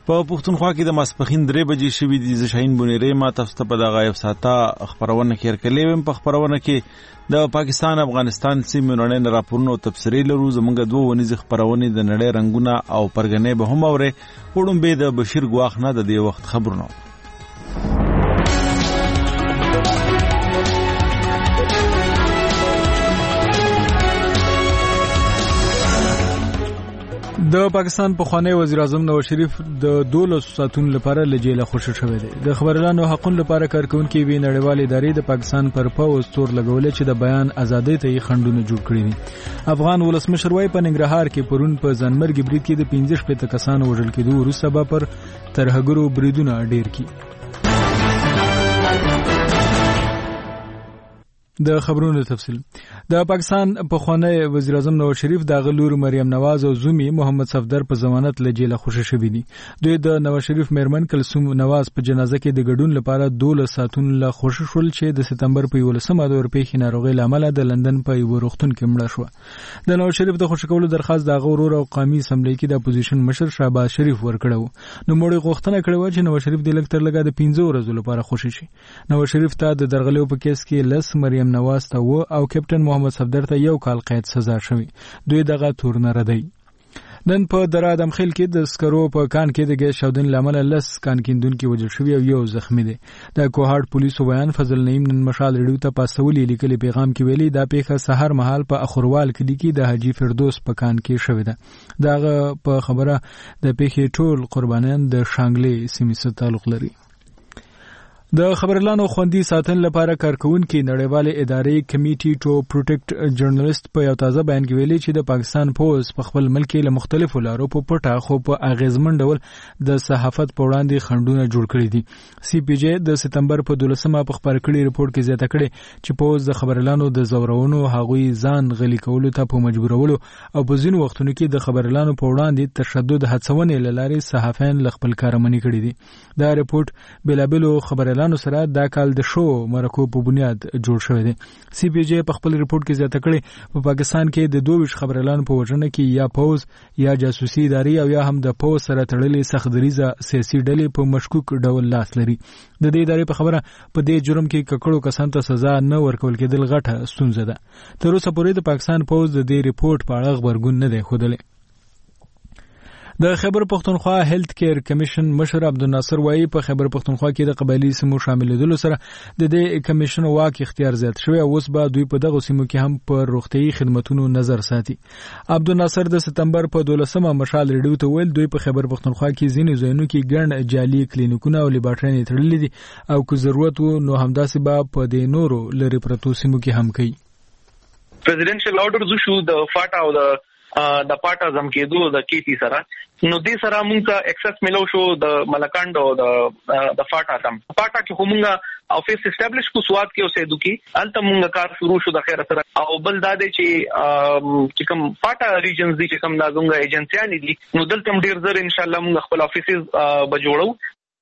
په پښتونخوا کې د ماسپښین 3 بجې شوې دي. زه شاهین بونیری ما تاسو ته په دغه یو ساعته خبرونه کې ورکړلې وم. په خبرونه کې د پاکستان افغانستان سیمې نړۍ راپورونه او تبصرې لرو. زمونږ 2 ونیزې خبرونه د نړۍ رنگونه او پرګنې به هم اوري. وړم به د بشیر ګواخ نه د دې وخت خبرونه. د پاکستان پخوانی وزیر اعظم نواز شریف د 12 ساعتونو لپاره له جیل خوشی شوی دی. د خبريالانو حقوقو لپاره کارکونکو وی نړیوال ادارې د پاکستان پر پوز تور لګولې چې د بیان ازادۍ ته خندونه جوړ کړی دي. افغان ولسمشر وايي په ننګرهار کې پرون په ځانمرګ برید کې د 15 کسانو وژل کېدو وروسته به پر ترهګرو بریدونه ډیر کی. د خبرونو تفصیل. د پاکستان پخوانی وزیر اعظم نواز شریف د غلور مریم نواز او زومی محمد صفدر په ضمانت له جیل خوشی شوی دي. دوی د نواز شریف میرمن کلثوم نواز په جنازه کې د ګډون لپاره 12 ساعتونو له خوشی شول چې د سپتمبر په 11مه د اورپیخي ناروغي لامل د لندن په یو روغتون کې مړه شو. د نواز شریف د خوشی کولو درخواست د غورور او قومي اسمبلی کې د اپوزیشن مشر شهباز شریف ورکړو. نو موږ غوښتنه کړې و چې نواز شریف د لکتر لګا د 15 ورځې لپاره خوشی شي. نواز شریف ته د درغلیو په کیس کې لس مریم نواز ته او کپټن محمد صفدر ته 1 کال قید سزا شوی. دوی دغه تور نه ردی. نن په درادم خیل کې د سکرو په کان کې د ګیس شاودن لامل لس کان کیندونکو وژل شوی او 1 زخمی دي. د کوهاټ پولیسو بیان فضل نعیم نن مشال ریډیو ته پاسولې لیکلي پیغام کې ویلي دا پیښه سحر مهال په اخروال کې د حاجی فردوس په کان کې شوې ده. دغه په خبره د پیښې ټول قربانیان د شانګلې سیمې سره تعلق لري. د خبرلانو خوندي ساتن لپاره کارکونکو نړیوالې ادارې کمیټي ټو پروټیکټ جرنالست په یو تازه بیان کې ویلي چې د پاکستان پوز په خپل ملک له مختلفو لارو په پټه خو په اغیزمن ډول د صحافت په وړاندې خندونه جوړ کړي دي. سی پی جی د سپتمبر په 12مه په خبر کړي رپورت کې زیاته کړي چې پوز د خبرلانو د زورونو هغوی ځان غلي کولو ته په مجبورولو او په ځینو وختونو کې د خبرلانو په وړاندې تشدد هڅونې لاري صحافین خپل کارمنې کړي دي. دا رپورت بلابلو خبرلانو سره دا کال د شو مرکو په بنیاد جوړ شوی دی. سی پی جی په خپل رپورت کې زیاته کړي په پاکستان کې د 22 خبرلانو په وژنه کې یا پوز یا جاسوسي ادارې او یا هم د پوز سره تړلې سختدریزه سیاسي ډلې په مشکوک ډول لاس لري. د دې ادارې په خبره په دې جرم کې ککړو کسان ته سزا نه ورکول کېدل غټه ستونزه ده. تر اوسه پورې د پاکستان پوز د دې رپورت په اړه خبرګون نه دی خوده. د خیبر پختونخوا هیلث کیر کمیشن مشر عبدالناصر وایي په خیبر پختونخوا کې د قبایلی سیمو شاملېدلو سره د دې کمیشن واک اختیار زیات شوی او اوس به دوی په دغه سیمو کې هم پر روغتيایي خدماتونو نظر ساتي. عبدالناصر د سپتمبر په 12مه مشال ریډیو ته ویل دوی په خیبر پختونخوا کې ځینې ځایونو کې ګڼ جعلي کلینیکونه او لیبارټري تړلې دي او که ضرورت وو نو همداسې به په دې نورو لری پرتو سیمو کې هم کوي. پریزیډنشل آرډر شو د فاټا او د پاټا زم کېدو د کیتی سره نو دې سره موږ ته اکسس ملو شو د ملکانډ او د فاټا تم پاټا کې همغه افیس اسټابلیش کو سواد کې اوسېدو کې الته موږ کار شروع شو د خیر سره او بل دا دی چې کوم فاټا ریجنز دي چې کوم دا زموږ ایجنسیان دي نو دلته ډیر زر ان شاء الله موږ خپل افیسز به جوړو.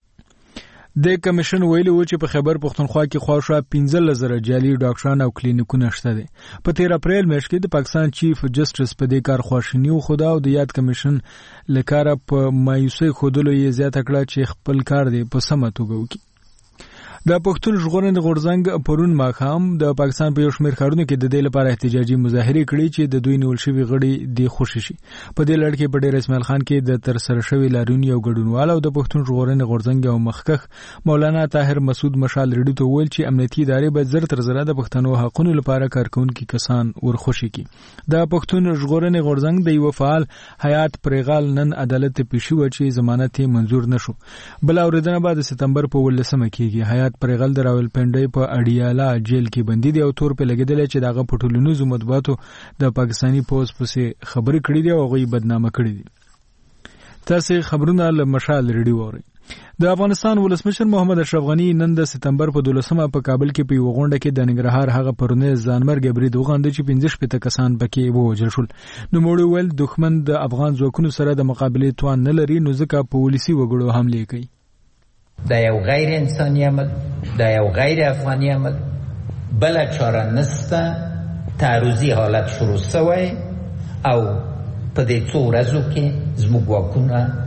د کمیشن ویلي و چې په خیبر پختونخوا کې خواښه 15,000 جعلي ډاکټران او کلینیکونه شته دي. په 13 اپریل میاشت کې د پاکستان چیف جسټس په دې کار خواشینی و خدا او د یاد کمیشن لکاره په مایوسۍ خودلو یې زیاته کړه چې خپل کار دی په سمه توګه وکړي. د پښتون ژغورنې غورځنګ پرون ماښام د پاکستان په یو شمېر ښارونو کې د دې لپاره احتجاجي مظاهرې کړې چې د دوی نیول شوي غړي د خوشي شي. په دې لړ کې په ډېر اسماعیل خان کې د تر سره شوي لارونی او ګډونوال او د پښتون ژغورنې غورځنګ او مخکخ مولانا طاهر مسعود مشال ریډیو ته ویل چې امنیتي ادارې باید زر تر زره د پښتنو حقوقو لپاره کارکونکو کسان ورخوشي کړي. د پښتون ژغورنې غورځنګ د یو فعال حیات پرېغال نن عدالت ته پیښ شو چې ضمانت یې منزور نشو. بل اوریدنه بعد سپتمبر په 18مه کېږي. حیات پرېغال د راولپنډۍ په اډیالا جیل کې بندي دی او تور په لګیدل چې دغه په ټولنیزو مطبوعاتو د پاکستانی پوز پسې خبرې کړې دي او غوي بدنامه کړې دي. تاسو خبرونه له مشال ریډیو اورئ. د افغانستان ولسمشر محمد اشرف غنی نن د سپتمبر په 12مه په کابل کې په یو غونډه کې د ننګرهار هغه پرونه ځانمرګ برید وغندل چې 15 کسان پکې ووژل شول. نو موږ ویل دښمن د افغان ځواکونو سره د مقابله توان نه لري نو ځکه پولیسي وګړو حمله کوي. دا یو غیر انساني عمل، دا یو غیر افغاني عمل، بل چاره نسته. تعرضي حالت شروع شوی او په دې څو ورځو کې زموږ واکونه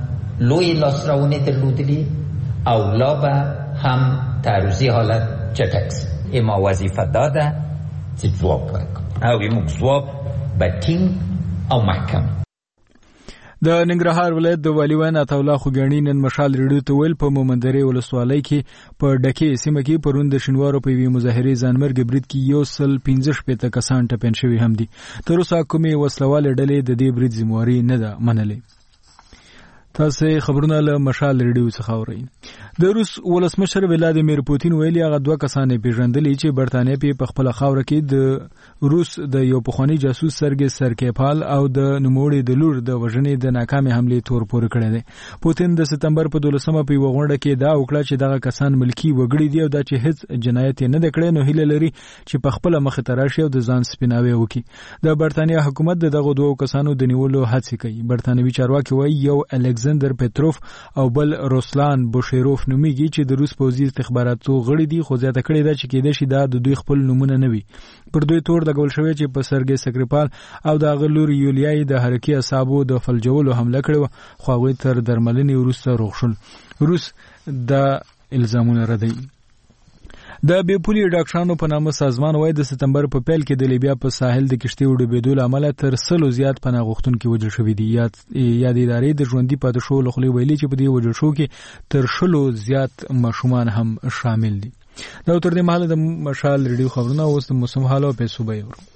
لوی لاسراونی درلودلی او لا به هم تعرضی حالت چټکس اما وظیفه داده چې ځواب ورکړو او موږ ځواب به ټینګ او محکم. د ننګرهار ولایت د والیوان عطاالله خوګیاڼي نن مشال ریډیو ته ویل په مومندرې ولسوالۍ کې په ډکې سیمه کې پرون د شینوارو په یوې مظاهرې ځانمرګ برید کې 115 کسان ټپیان شوي هم دي. تر اوسه کومې وسلوالې ډلې د دې برید ذمہواري نه ده منلې. تاسو خبرونه له مشال ریډیو څخه اورئ. د روس ولسمشر ولادیمیر پوتین ویلي هغه دوه کسانې پیژندلې چې برتانیې په خپل خاور کې د روس د یو پخوانی جاسوس سرګي سرکیپال او د نوموړي د لور د وژنې د ناکامې حمله تور پورې کړې ده. پوتین د سپتمبر په 12مه په وغونډه کې دا وکړه چې دغه کسان ملکی وګړي دي او دا چې هیڅ جنایت نه د کړې نو هیله لري چې په خپل مخ ته راشي او د ځان سپیناوي وکړي. د برتانیې حکومت دغه دوه کسانو د نیولو هڅه کوي. برتانوي چارواکي وایي یو الکساندر پتروف او بل روسلان بوشیروف نوميږي چې د روس پوځي استخباراتو غړي دي خو زیاته کړې ده چې کېدې شي دا د دوی خپل نمونه نه وي. پر دوی تور د ګول شوی چې په سرګي سکریپال او د غلور یولیای د حرکي اعصابو د فلجولو حمله کړې خو هغه تر درملنې وروسته روغ شول. روس د الزامونه ردوي. د بیپولي ډاکټرانو په نامه سازمان وایي د سپتمبر په پیل کې د لیبیا په ساحل د کشتۍ وډبېدو له امله تر 100 زیات پناه غوښتونکي وژل شوي دي. یا د ادارې د ژوندي پاتې شو له خولې ویلي چې په دې وژل شو کې تر 100 زیات ماشومان هم شامل دي. دا تر دې مهاله د مشال ریډیو خبرونه اوس د موسم حال او پیسو به یورو.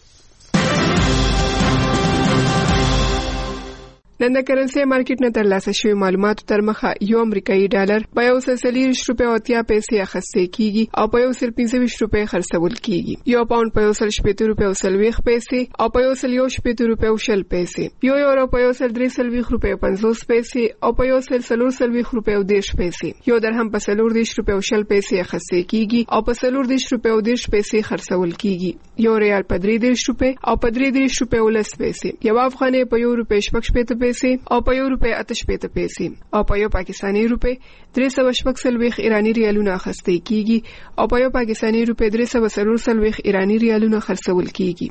نن د کرنسي مارکیټ نه ترلاسه شوی معلوماتو تر مخه یو امریکایي ډالر په 140 روپۍ او 80 پیسې اخیستل کیږي او په 125 روپۍ خرڅول کیږي. یو پاوند په 170 روپۍ او 30 پیسې او په 170 روپۍ او 60 پیسې. یو یورو په 130 روپۍ او 50 پیسې او په 140 روپۍ او 10 پیسې. یو درهم په 40 روپۍ او 60 پیسې اخیستل کیږي او په 40 روپۍ او 10 پیسې خرڅول کیږي. یو ریال په 30 روپۍ او په 30 روپۍ او 10 پیسې. یو افغانۍ په 1 روپۍ 15 او په 1 روپۍ 88 پیسې او په یو پاکستاني روپۍ 340 ایرانی ریالونه اخیستل کیږي او په یو پاکستاني روپۍ 340 ایرانی ریالونه خرڅول کیږي.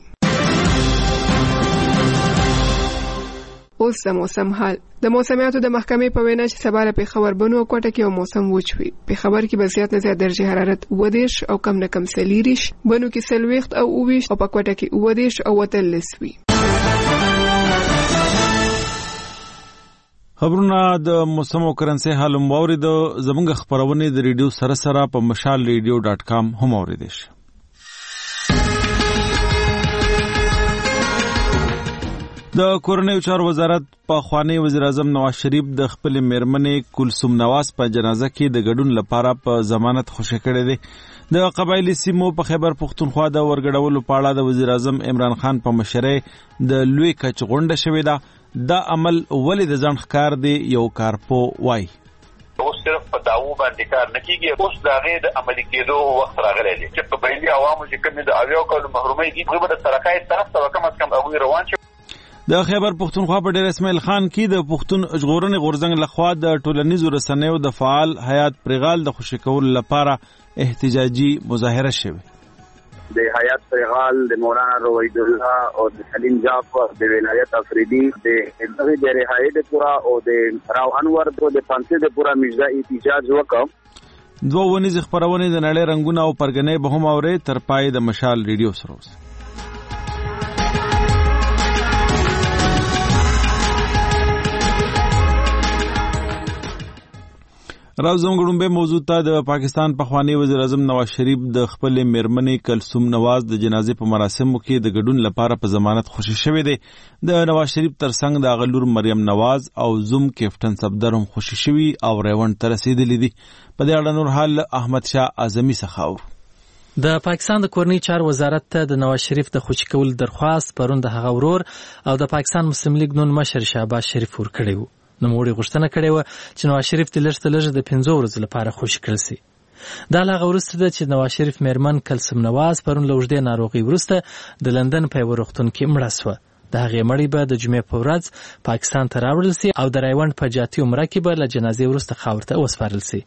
اوس د موسم حال. د موسمیاتو د محکمې په وینا چې سبا په خبر بنو کوټه کې موسم وچوي. په خبر کې به زیات نه زیات درجه حرارت 20 او کم نه کم 30 بنو کې 40 او 20 او په کوټه کې 20 او 30 وي. خبرونه د موسم او کرنسي حال موري د زمونږ خبرونه د ریډیو سره په mashalradio.com هم اوریدل شي. د کورنیو چارو وزارت په خوانی وزیر اعظم نواز شریف د خپل میرمنې کلثوم نواز په جنازه کې د ګډون لپاره په ضمانت خوشی کړی دی. د قبایلی سیمو په خیبر پختونخوا د ورګډولو په اړه د وزیر اعظم عمران خان په مشرۍ د لوی کچ غونډه شوې ده. دا عمل ولې د ځان ښکار دی یو کارپو وای. اوس صرف په داو باندې کار نه کیږي. اوس دا غي د عملي کېدو وخت راغلی دی چې په بېلي عوامو چې کوم د اویو کولو محرومي دي په د سرکای طرف ته کم از کم هغه روان شي. د خیبر پختونخوا په ډیر اسماعیل خان کې د پښتون ژغورنې غورځنګ لخوا د ټولنیزو رسنیو د فعال حیات پرغال د خوشی کول لپاره احتجاجي مظاهره شوه. د حیات پرغال د مولانا روید الله او د سلیم جعفر د ولایت افریدی د رهایی د پورا او د راو انور د پانسي د پورا مجزا احتجاج وکم. دوه ونیز خبرونه د نړۍ رنگونه او پرګنې به هم اوري تر پای د مشال ریډیو سره. راوزم غړومبه موضوع ته د پاکستان پخوانی وزیر اعظم نواز شریف د خپل میرمنې کلثوم نواز د جنازې په مراسمو کې د ګډون لپاره په ضمانت خوشی شوی دی. د نواز شریف ترڅنګ د غلور مریم نواز او زوم کیپټن صفدر هم خوشی شوی او ریوند تر رسیدلی دي. په دې اړه نور حال احمد شاه اعظمي څخه اور د پاکستان د کورنی چارو وزارت ته د نواز شریف د خوشی کول درخواست پرون د هغه ورور او د پاکستان مسلم لیگ نون مشر شهباز شریف ور کړی وو. نو موږ غوښتنه کړې و چې نواز شریف د لږ د 15 ورځې لپاره خوشی کړل شي. دا لا غوښته ده چې نواز شریف میرمن کلثوم نواز پرون لوجدې ناروغي ورسته د لندن په ورختون کې مړه شوه. د هغې مړی به د جمعې په ورځ پاکستان ته راوړل شي او د رایوند په جاتي عمره کې به له جنازې ورسته خاور ته وسپارل شي.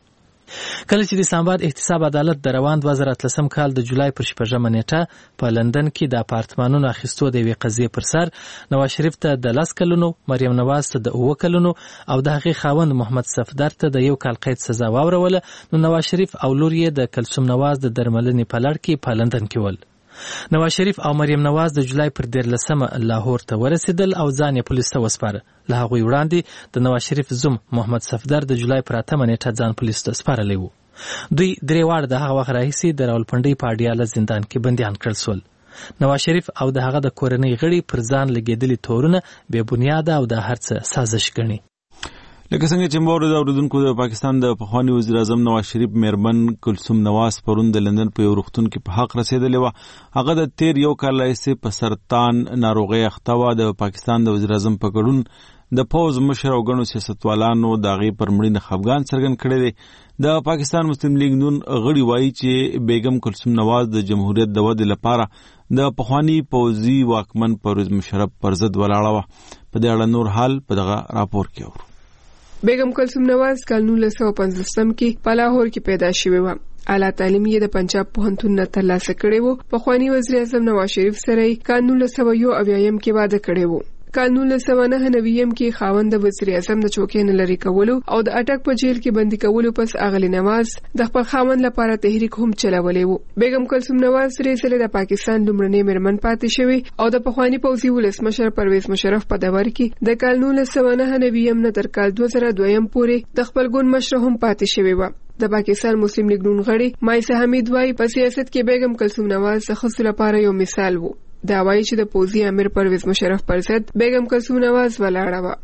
کله چې د اسلام آباد احتساب عدالت د روان 2013 کال د جولای پر 14 نیټه په لندن کې د اپارتمانونو اخیستو د یوې قضیې پر سر نواز شریف ته د 10 کلونو، مریم نواز ته د 9 کلونو او د هغې خاوند محمد صفدر ته د 1 کال قید سزا واوروله، نو نواز شریف او لور یې د کلثوم نواز د درملنې په لړ کې په لندن کې ول. نواز شریف او مریم نواز د جولای پر 13 لاهور ته ورسېدل او ځان یې پولیس ته وسپاره. له هغوی وړاندې د نواز شریف زوم محمد صفدر د جولای پر 8 نیټه ځان پولیس ته سپارلی و. دوی درې واړه د هغه وخت راهیسې د راولپنډۍ په اډیاله زندان کې بندیان کړل سول. نواز شریف او د هغه د کورنۍ غړي پر ځان لګېدلي تورونه بې بنیاده او د هر څه سازش ګڼي. لکه څنګه چې مورد اوریدونکو د پاکستان د پخوانی وزیر اعظم نواز شریف میرمن کلثوم نواز پرون د لندن په یو روغتون کې په حق رسیدلې وه. هغه د تیر 1 کال راهیسې په سرطان ناروغۍ اخته وه. د پاکستان د وزیر اعظم په ګډون د پوز مشر او ګڼو سیاستوالانو د هغې پر مړینه خفګان څرګند کړی دی. د پاکستان مسلم لیگ نون غړي وایي چې بیگم کلثوم نواز د جمهوریت د ودې لپاره د پخوانی پوځي واکمن پرویز مشرف پر ضد ولاړه وه. په دې اړه نور حال په دغه راپور کې اورو. بیگم کلثوم نواز کال 1950 کې په لاهور کې پیدا شوې وه. اعلی تعلیم یې د پنجاب پوهنتون نه ترلاسه کړی و. پخوانی وزیر اعظم نواز شریف سره کال 1991 کې واده کړی و. کال 1999 کې خاوند د وزیر اعظم د چوکۍ نه لرې کولو او د اټک په جیل کې بندي کولو پس اغلی نواز د خپل خاوند لپاره تحریک هم چلولی و. بیگم کلثوم نواز درې ځله د پاکستان لومړنۍ میرمن پاتې شوې او د پخوانی پوځي ولسمشر پرویز مشرف په دور کې د کال 1999 نه تر کال 2002 پورې د خپل ګوند مشر هم پاتې شوې و. د پاکستان مسلم لیگ نون غړي مایسه حمید وايي په سیاست کې بیگم کلثوم نواز د ښځو لپاره یو مثال وو. دا وایي چې د پوځي امیر پرویز مشرف پر ضد بیگم کلثوم نواز ولاړه وه.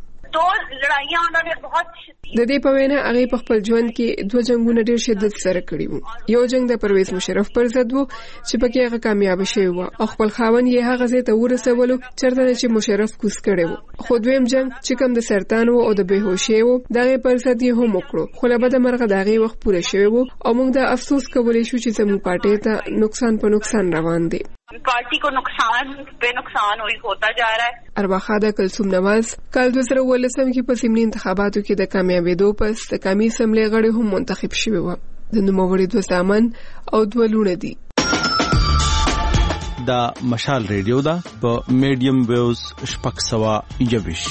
د دې په وینا هغې په خپل ژوند کې 2 جنګونه ډېر شدت سره کړي وو. یو جنګ د پرویز مشرف پر ضد وو چې پکې هغه کامیابه شوی وه او خپل خاوند یې هغه ځای ته ورسولو چېرته چې مشرف کوز کړی وو. خو دویم جنګ چې کوم د سرطان وو او د بېهوشۍ وو د هغې پر ضد یې هم وکړو، خو له بده مرغه د هغې وخت پوره شوی وو او موږ دا افسوس کولی شو چې زموږ پارټۍ ته نقصان په نقصان روان دی. पार्टी को नुकसान पे नुकसान होता जा रहा है. ارواخاده کلثوم نواز کال 2019 کې په ضمني انتخاباتو کې د کامیابېدو پس د قومي اسمبلۍ غړي هم منتخب شوي وو. د نوموړي 2 زامن او 2 لوڼه دي. دا مشال ریډیو دا په میډیم ویوز 620.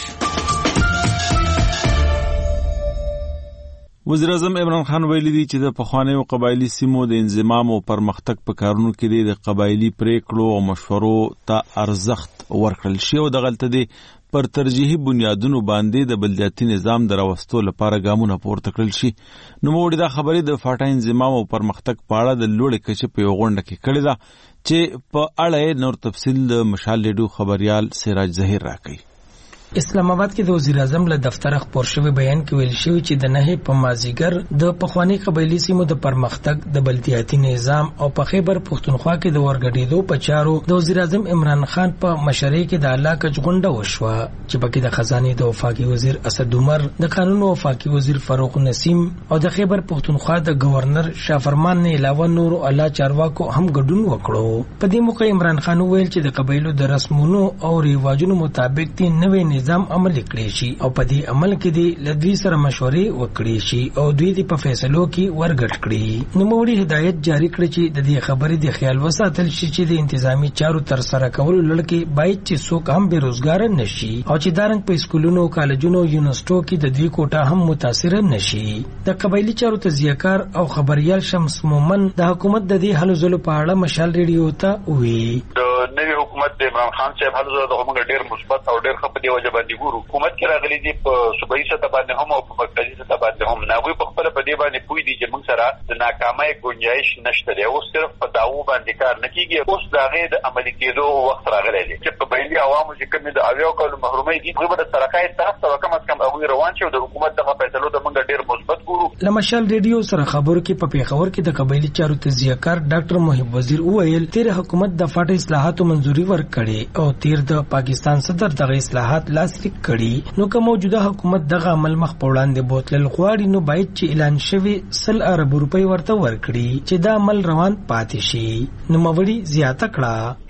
وزیر اعظم عمران خان ویلي دی چې د پخوانیو قبایلی سیمو د انضمام او پرمختګ په کارونو کې د قبایلی پریکړو او مشورو ته ارزښت ورکړل شي او د غلطه دی پر ترجیحي بنیادونو باندې د بلدیاتي نظام د راوستو لپاره ګامونه پورته کړل شي. نوموړي دا خبرې د فاټا انضمام او پرمختګ په اړه د لوړې کچې په یو غونډه کې کړې ده چې په اړه نور تفصیل د مشال ریډیو خبريال سراج ظهیر راکوي. اسلام آباد کې د وزیر اعظم له دفتر خبر شوی بیان کې ویل شوی چې د نهي په مازیګر د پخوانی قبایلی سیمو د پرمختګ د بلدیاتي نظام او په خیبر پښتونخوا کې د ورګډېدو په چارو د وزیر اعظم عمران خان په مشرۍ کې د علاقه غونډه وشوه چې پکې د خزانه د وفاقي وزیر اسد عمر، د قانون او وفاقي وزیر فاروق نسیم او د خیبر پښتونخوا د گورنر شافرمان نه علاوه نور اعلی چارواکو هم ګډون وکړو. په دې موقع عمران خان ویل چې د قبایلو د رسمونو او ریواجونو مطابق دي نوې نظام عمل کړی شي او په دې عمل کې د لدوی سره مشورې وکړي شي او دوی د په فیصلو کې ورګټ کړي. نوموړي هدایت جاری کړ چې د دې خبرې د خیال وساتل شي چې د انتظامی چارو تر سره کولو لړکې باید چې څوک هم بیروزګار نشي او چې دارنګ په سکولونو، کالجونو، یونیورسيټو کې د دوی کوټه هم متاثر نشي. د قبایلی چارو تجزیه‌کار او خبريال شمس مومن د حکومت د دې هلو ځلو په اړه مشال ریډیو ته وی. نوی حکومت د عمران خان صاحب هلو ځلو د موږ ډېر مثبت او ډېر خپه دی وجه باندې ګورو. حکومت کې راغلي دي په صوبایي سطح باندې هم او په مرکزي سطح باندې هم. ناغوی په خپل په دې باندې پوي دي چې موږ سره د ناکامۍ گنجائش نشته دی. اوس صرف په داوو باندې کار نه کیږي، اوس د هغې د عملي کېدو وخت راغلی دی چې قبایلي عوامو چې کومې د 80 کالو محرومۍ دي هغوی به د سرکای طرف ته کم از کم هغوی روان شي او د حکومت دغه فیصلو ته موږ ډېر مثبت ګورو. له مشال ریډیو سره خبرو کې په پیښور کې د قبایلي چارو تجزیه‌کار ډاکټر محب وزیر وویل تیر حکومت د فاټ اصلاحاتو منځوري ورکړې او تیر د پاکستان صدر دغه اصلاحات لاسلیک کړي. نو که موجوده حکومت دغه عمل مخ په وړاندې بوتلل غواړي نو باید چې اعلان شوی 100 ارب روپۍ ورته ورکړي چې دا عمل روان پاتې شي. نو موري زیاته کړه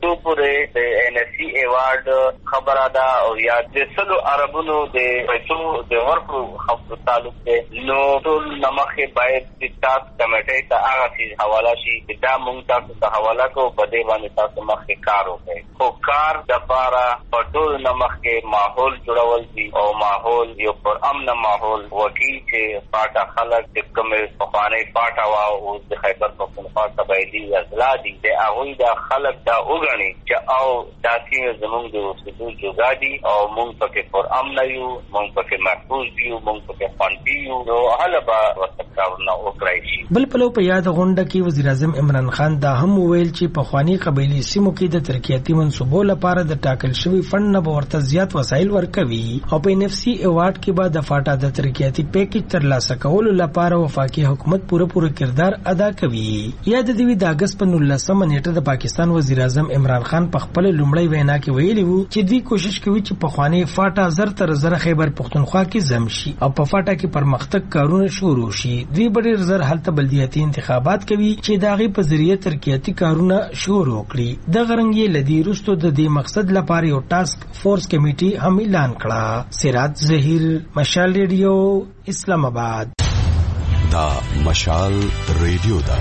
څو پورې د NSC ایوارډ خبره ده او یا د سلو عربونو د پیسو د ورکو خبرو تعلق ده نو ټول نمخه باید د تاسو کمیټې ته هغه شي حواله شي دا مونږ تاسو ته حواله کوو په دې باندې تاسو مخکې کار وکړئ خو کار د پاره په ټول نمخکې ماحول جوړول دي او ماحول یو پر امن ماحول وکي چې پاټا خلک د کومې پخوانۍ پاټا او د خیبر پختونخوا قبایلي اضلاع دي د هغوی د خلک دا وګڼي چې او داسې زموږ د اوسېدو جوګا دي او موږ پکې پر امن یو موږ پکې محفوظ یو موږ پکې خوندي یو نو هله به ورته کارونه وکړای شي. بل پلو په یاد غونډه کې وزیر اعظم عمران خان دا هم وویل چې پخوانی قبایلي سیمو کې د ترقیاتي منصوبو لپاره د ټاکل شوی فند نه ورته زیات وسایل ورکوي او په NFC ایوارډ کې به د فاټا د ترقیاتي پیکیج ترلاسه کولو لپاره وفاقي حکومت پوره کردار ادا کوي. یاد دی د اگست په 19 نیټه د پاکستان وزیر اعظم عمران خان په خپل لومړی وینا کې ویلي وو چې دوی کوشش کوي چې پخوانی فاټا زر تر زر خیبر پختونخوا کې زم شي او په فاټا کې پرمختګ کارونه شروع شي. دوی ډېر زر هلته بلدیاتي انتخابات کوي چې داغي په ذریعہ ترقیاتي کارونه شروع کړي. د غرنګي لدی رستو د دې مقصد لپاره یو ټاسک فورس کمیټي هم اعلان کړه. سراج ظهیر، مشال ریډیو، اسلام آباد. دا مشال ریډیو دا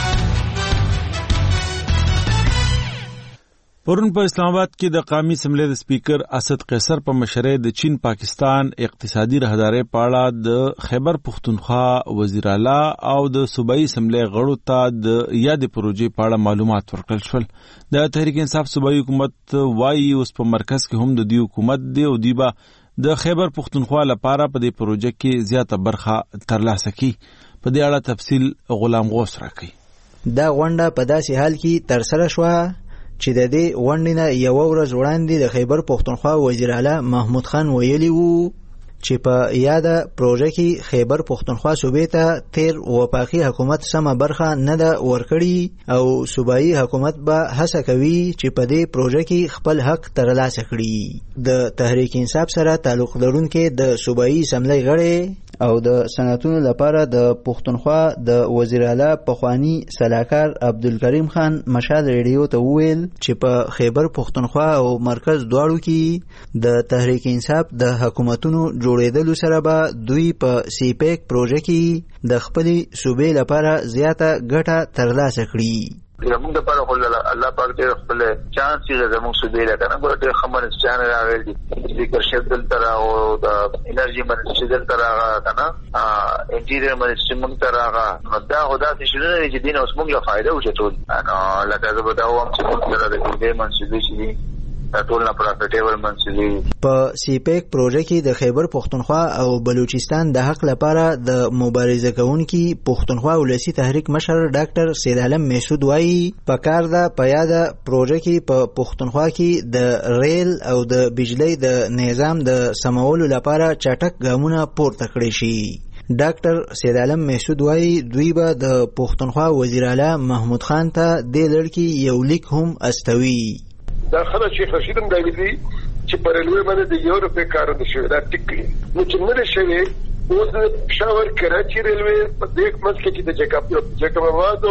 پرون په اسلام آباد کې د قومي اسمبلی د سپیکر اسد قیصر په مشرۍ د چین پاکستان اقتصادي راهدارۍ په اړه د خیبر پختونخوا وزیر اعلی او د صوبایي اسمبلی غړو ته د یادې پروژې په اړه معلومات ورکړل شول. د تحریک انصاف صوبایي حکومت وایي اوس په مرکز کې هم د دې حکومت دی او دی به د خیبر پختونخوا لپاره په دې پروژه کې زیاته برخه ترلاسه کړي. په دې اړه تفصیل غلام غوث راکړي. دا غونډه په داسې حال کې ترسره شوه چې د دې غونډې نه یو ورځ وړاندې د خیبر پختونخوا وزیر اعلی محمود خان ویلي وو چې په یاده پروژه کې خیبر پختونخوا صوبې ته تیر وفاقي حکومت سمه برخه نه ده ورکړي او صوبایي حکومت به هڅه کوي چې په دې پروژه کې خپل حق ترلاسه کړي. د تحریک انصاف سره تعلق لرونکي د صوبایي اسمبلی غړي او د صنعتونو لپاره د پختونخوا د وزیر اعلی پخوانی سلاکار عبدالکریم خان مشال ریډیو ته وویل چې په خیبر پختونخوا او مرکز دواړو کې د تحریک انصاف د حکومتونو جوړېدلو سره به دوی په سیپیک پروژه کې د خپلې صوبې لپاره زیاته ګټه ترلاسه کړي. زموږ د پاره خپل الله پاک دې خپل چانس چې زموږ صوبې لکنه ګورته خبره چانه راغلی دي سپیکر شیدل تر او د انرژي منسټر دل تر کنه انټیریئر منسټر موږ تر هغه دا خدا چې شنو چې دین اوس موږ له فائدہ وچتول انا لکه زه به دا وایم چې موږ سره د دې منسټر شي ټول نه پروفیټیبل منسټر په سیپیک پروژه کې د خیبر پختونخوا او بلوچستان د حق لپاره د مبارزه کوونکي پختونخوا ولسی تحریک مشر ډاکټر سید عالم مسعود وایي په کار ده په یاده پروژه کې په پختونخوا کې د ریل او د بجلی د نظام د سمولو لپاره چټک ګامونه پورته کړي شي. ډاکټر سید عالم مسعود وایي دوی به د پختونخوا وزیر اعلی محمود خان ته د لړکی یو لیک هم استوي. دا خبره شیخ رشید هم دا ویلي چې پر ریلوی باندې د یو روپۍ کار نه شوی دا ټیک نو چې نه شوی اوس د پېښور کراچي ریلوی په دې منځ کې د جګم آباد او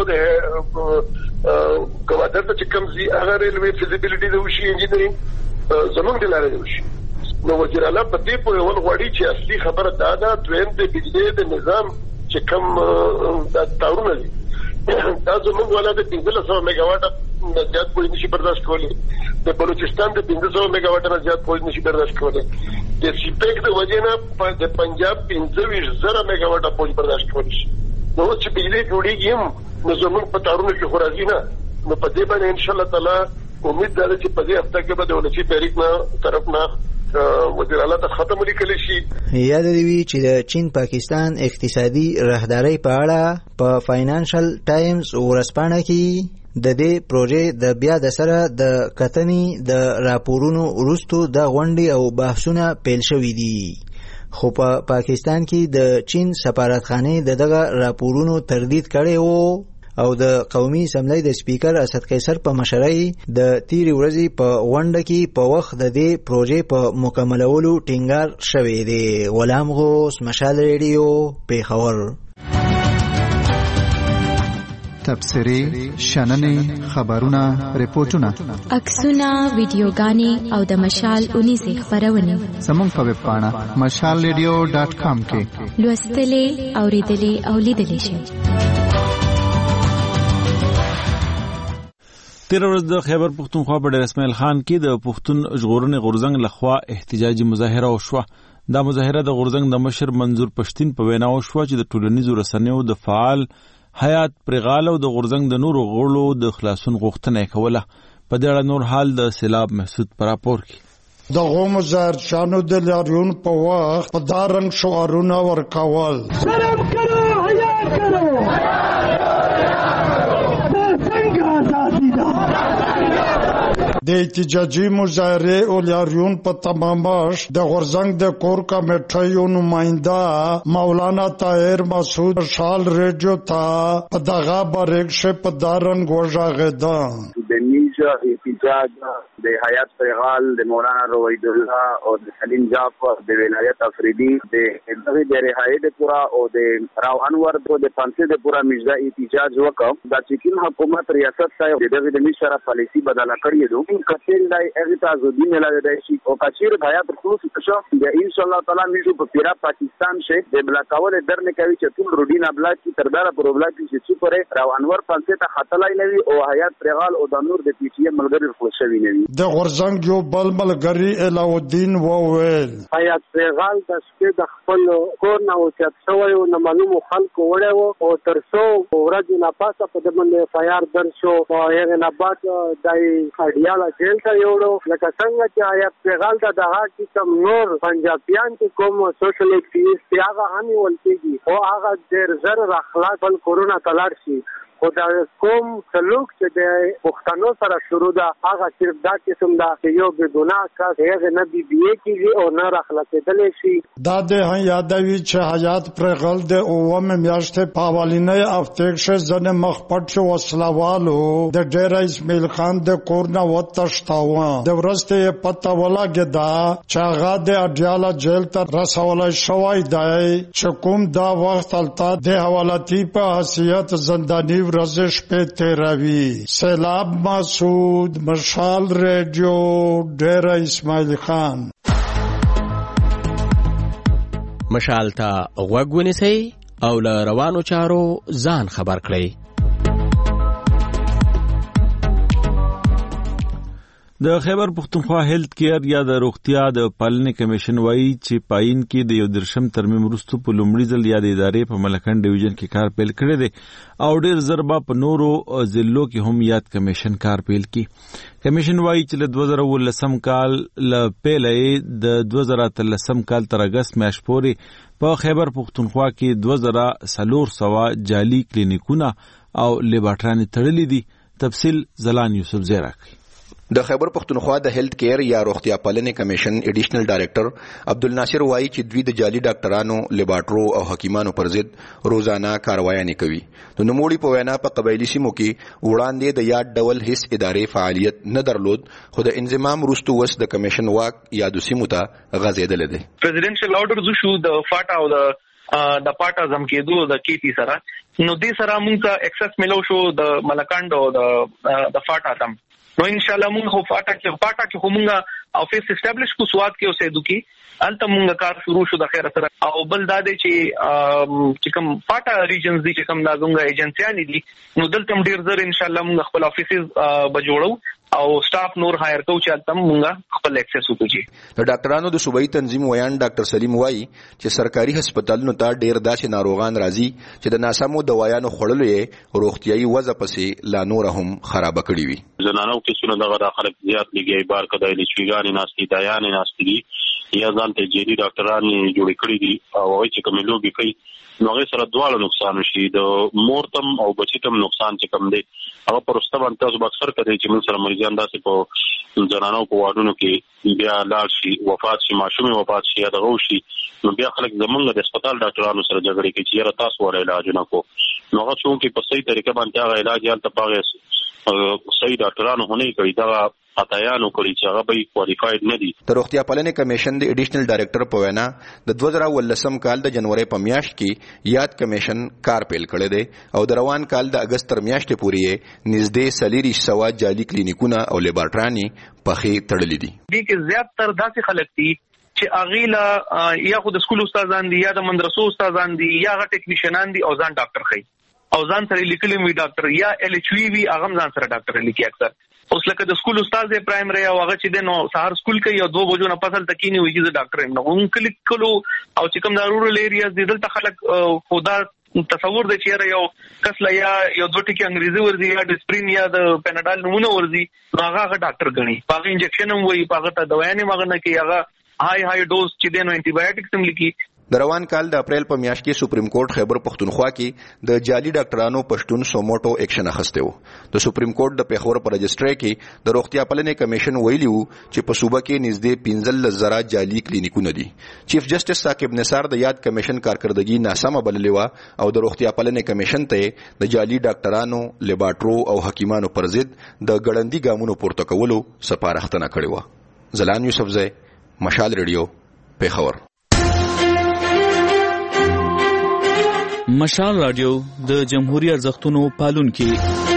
د کوادر ته چې کوم زی هغه ریلوی فیزیبিলিټي د وشي انجینرینګ زموږ د لارې وشي نو وزیر اعلی په دې پورې ول غواړي چې اصلي خبره دا ده دویم د بجلی د نظام چې کوم دا تاورونه دي دا زموږ ولا د 1500 میگاواټ زیات پوز نشي برداشت کولی د بلوچستان د 1500 میگاواټ نه زیات پوز نشي برداشت کولی د سیپیک د وجه نه د پنجاب 15000 میگاواټ پوز برداشت کولی شي نو چې بجلی جوړیږي هم نو زموږ په تارونو کې خورازي نه نو په دې باندې ان شاء الله تعالی امید ده چې په دې هفته کې به د ولسی تحریک نه طرف نه وزیر اعلی ته ختم لیکل شي. یاد دی چې د چین پاکستان اقتصادي راهدارۍ په اړه په فاینانشل ټایمز ورځپاڼه کې د دې پروژې د بیا د سره د کتنې د راپورونو وروسته د غونډې او بحثونه پیل شوي دي خو په پاکستان کې د چین سفارتخانې دغه راپورونو تردید کړي وو او د قومي اسمبلی د سپیکر اسد قیصر په مشرۍ د تیرې ورځې په غونډه کې په وخت د دې پروژې په مکملولو ټینګار شوی دی. غلام غوث، مشال ریډیو، پیښور. تبصرې شننې خبرونه ریپورتونه عکسونه ویډیوګانې او د مشال 19 خبرونه زموږ په ویب پاڼه mashalradio.com کې لوستلې اوریدلې او لیدلې شئ. تیر ورځ د خیبر پښتونخوا په ډېر اسماعیل خان کې د پښتون ژغورنې غورځنګ لخوا احتجاجي مظاهره وشوه. دا مظاهره د غورځنګ د مشر منظور پښتين په وینا وشوه چې د ټولنیزو رسنیو د فعال حیات پرغال او د غورځنګ د نورو غړو د خلاصون غوښتنه کوله. په دې اړه نور حال د سیلاب محسود پر راپور کې د غوم زهر شانو د لاریون په وخت په دارنګ شعارونه ورکول شرم کرو حیا کرو د احتجاجي مظاهره او لاریون په تمامش د غورځنګ د کور کمیټې نمائنده مولانا طاهر مسعود مشال ریډیو ته په دغه برېښه په دارنګ وژاغېده. د نیجا احتجاج د حیات پرغال د مولانا روید الله او د سلیم جعفر د ولایت افریدی د دغه د رهایی د پورا او د راو انور د پانسه د پورا مجدا احتجاج وکړ. د چین حکومت ریاست صاحب دغه د مشره پالیسی بدل کړی دی. کتل دای هغه تاسو دین لا دی شي او کثیر حیات خصوص شو د ان شاء الله تعالی میجو په پیرا پاکستان شه د بلاکاول درنه کوي چې ټول روډین ابلا کی تردار پر ابلا کی چې پره راو انور پانسه ته خطلای نوي او حیات پرغال او د نور د پی ټی ایم ملګری خوشوي نوي. د غورځنګ یو بل ملګری علاءالدین وویل حیات پرغال د سپه د خپل کور نه او چې څویو نه معلومو خلکو وړو او ترسو ورځ نه پاسه په دمنه فایار در شو او هغه نه بعد دای اډیاله جیل ته یوړو لکه څنګه چې حیات پرغال د هغه کیسم نور پنجابیان چې کوم سوشل اکټیویسټ هغه هم ولکېږي او هغه ډېر زر اخلاق بل کورونا تلار شي خو دا کوم سلوک چې د پښتنو سره شروع ده هغه صرف دا قسم ده چې یو بې ګناه کس هغه نه بي بي کېږي او نه راخلاصېدلی شي. دا د یادوي چې حیات پرغل د اومه میاشتې په اولینۍ هفتې کې ځنې مخ پټ شو وسلوالو د ډېر اسماعیل خان د کور نه وتښتاوه. د ورځې پته ولګېده چې هغه د اډیاله جیل ته رسولی شوی دی چې کوم دا وخت هلته د حوالتي په حیثیت زنداني ورځې شپې تیروي. سیلاب مسعود مشال ریډیو ډېر اسماعیل خان. مشال ته غوږ ونیسئ او له روانو چارو ځان خبر کړئ. د خیبر پښتونخوا هیلث کیر یا د روغتیا د پالنې کمیشن وایي چې پاین کې د یو درشم ترمیم وروسته په لومړي ځل یا د ادارې په ملکن ډیویژن کې کار پیل کړی دی او ډېر زر به په نورو ضلعو کې هم یاد کمیشن کار پیل کړي. کمیشن وایي چې له 2019 کال له پیله د 2013 کال تر اګست میاشت پورې په خیبر پښتونخوا کې 2400 جعلي کلینیکونه او لیبارټرانې تړلې دي. تفصیل زلان یوسف زیرا کوي. د خیبر پښتونخوا د هیلث کیر یا روغتیا پالنې کمیشن ایډیشنل ډایریکټر عبدالناصر وایي چې دوی د جعلي ډاکټرانو، لیبارټرو او حکیمانو پر ضد روزانه کاروایانې کوي. نو نوموړي په وینا په قبایلي سیمو کې وړاندې د یاد ډول هیڅ ادارې فعالیت نه درلود خو د انضمام وروسته وس د کمیشن واک یادو سیمو ته غځېدلی دی. پریزیډنشل آرډر شو د فاټا او د پاټا زم کېدو د کیتی سره نو دې سره موږ ته اکسس ملو شو د ملکانډ او د فاټا تم نو ان شاء الله موږ خو پاټا کې کومه افیس اسټابلیش کو سواد کې اوسېدو کې انت موږ کار شروع شو د خیر سره او بل دا دی چې کوم پاټا ریجنز دي چې کوم دا زموږ ایجنسیان دي نو دلته ډیر زر ان شاء الله موږ خپل افیسز بجوړو او سټاف نور هایر کوو چې تم موږ خپل اکسس وکړي. د ډاکټرانو د صوبایي تنظیم ویان ډاکټر سلیم وایي چې سرکاري هسپتالونو ته ډیر داسې ناروغان راځي چې د ناسمو دوايانو خوړلو یې روغتيایي وضع پسې لا نور هم خراب کړی وي. زنانو کې څونه دغه خلک زیات لګي بار کدای لچویګانی ناشتي دایانې ناشتي یا ځان ته جدي ډاکټران جوړ کړی دي او هغه چې کوم لوګي کوي نو هغه سره دواړه نقصان شي د مورتم او بچیتم نقصان چې کم دی هغه پرسته باندې تاسو اکثر کوي چې موږ سره مریضان داسې په زنانو په واډونو کې بیا لاړ شي وفات شي ماشومه وفات شي یا دغه شي نو بیا خلک زمونږ د هسپتال ډاکټرانو سره جګړه کوي چې تاسو ور علاج نه کو نو هغه څوک په صحیح طریقه باندې هغه علاج یا ته پاغه صحیح ډاکټرانو هونه کوي دا اتایانو کړی چې هغه به کوالیفاید نه دي. د روغتیا پالنې کمیشن د ایډیشنل ډایریکټر په وینا د 2019 کال د جنوري په میاشت کې یاد کمیشن کار پیل کړی دی او د روان کال د اگست تر میاشتې پورې نږدې 400 جعلي کلینیکونه او لیبارټراني پخې تړلې دي. دې کې زیاتره داسې خلک دي چې اغیلا یا خو د سکول استادان دي یا د مدرسو استادان دي یا غ ټیکنیشنان دي او ځان ډاکټر خي او ځان سره لیکلي وي ډاکټر یا ال ایچ وی هغه ځان سره ډاکټر لیکي. اکثر اوس لکه د سکول استاد دی پرایمري او هغه چې د نو سهار سکول کوي او 2 بجو نه پسل تکینی وي چې ډاکټر هم نو هم کلیک کولو او چې کوم د رورل ایریاز دي دلته خلک خدا تصور د چیرې یو کسلا یا یو دوه ټکی انګریزي ورزي یا ډسپرین یا د پیناډال نمونه ورزي هغه ډاکټر غني هغه انجکشن هم وي هغه ته دوايانې مغنه کوي هغه هاي ډوز چې د انټي بایوټکس هم لیکي. د روان کال د اپریل په میاشت کې سپریم کورټ خیبر پختونخوا کې د جعلي ډاکټرانو پښتون سوموټو اکشن اخیسته و. د سپریم کورټ د پیښور په رجسټري کې د روغتیا پالنې کمیشن ویلی وو چې په صوبه کې نږدې 15,000 جعلي کلینیکونه دي. چیف جسټس ثاقب نثار د یاد کمیشن کارکردګي ناسمه بللې و او د روغتیا پالنې کمیشن ته د جعلي ډاکټرانو، لیبارټرو او حکیمانو پر ضد د ګړندۍ ګامونو پورته کولو سپارښتنه کړې و. زلان یوسفزی، مشال ریډیو، پیښور. مشال رادیو د جمهوریت ارزښتونو پالونکي.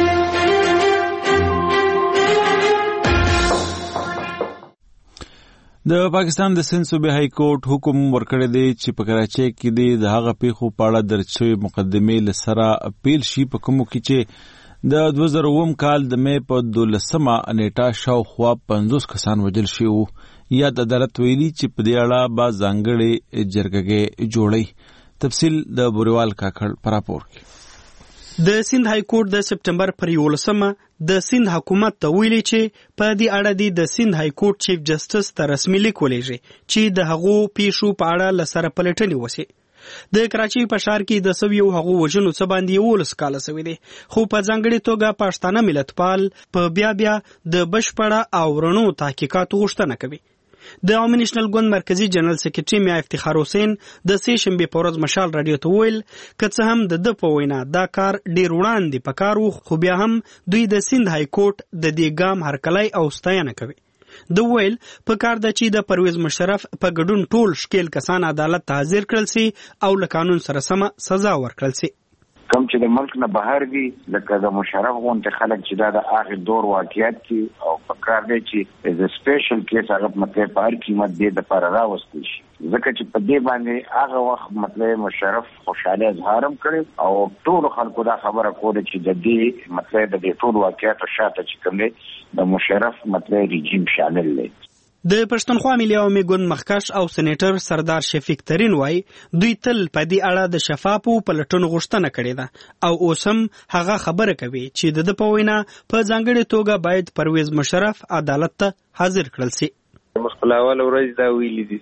د پاکستان د سند صوبې های کورټ حکم ورکړی دی چې په کراچۍ کې د هغه پیښو په اړه درج شوې مقدمې له سره اپیل شي په کومو کې چې د 2009 کال د مې په 12مه نیټه شاوخوا 50 کسان وژل شوي وو. یاد عدالت ویلي چې په دې اړه به ځانګړې جرګې جوړوي. تفصیل د بوریوال کاکړ پر راپور کې. د سند های کورټ د سپټمبر پر 11مه د سند حکومت ته ویلي چې په دې اړه د سند های کورټ چیف جسټس ته رسمي لیک ولېږي چې د هغو پیښو په اړه لسره پلټنې وشي. د کراچۍ په ښار کې د سویو هغو وژنو څه باندې 19 کاله شوي دي، خو په ځانګړې توګه پښتانه ملتپال په بیا د بشپړه او رڼو تحقیقاتو غوښتنه کوي. د عوامي نېشنل ګوند مرکزی جنرال سکرټري میا افتخار حسین د سې شنبې په ورځ مشال رادیو ته ویل که څه هم د په وینا دا کار ډیر وړاندې پکار وو، خو بیا هم دوی د سند های کورټ د دې ګام هرکلی او ستاینه کوي. د ویل په کار د چې د پرویز مشرف په ګډون ټول شکیل کسان عدالت ته حاضر کړل سي او له قانون سره سم سزا ورکړل سي. کم چې د ملک نه بهر دي لکه د مشرف غونډه خلک چې دا د هغه دور واقعیت کی او په کار دی چې د سپیشل کیس هغه مطلب په هر قیمت دی د پر راوستي شي، ځکه چې په دې باندې هغه وخت مطلب مشرف خوشاله اظهارم کړي او ټول خلکو دا خبره کوله چې د دې مطلب د ټول واقعیت شاته چې کوم دی د مشرف مطلب رژیم شامل دی. د پښتونخوا ملي عوامي ګوند مخکښ او سېنیټر سردار شفیق ترین وای دوی تل په دې اړه د شفافو پلټنو غوښتنه کړې ده او اوس هم هغه خبره کوي چې د په وینا په ځانګړې توګه باید پرویز مشرف عدالت ته حاضر کړل شي. مخبلاول ورځ دا ویلي دي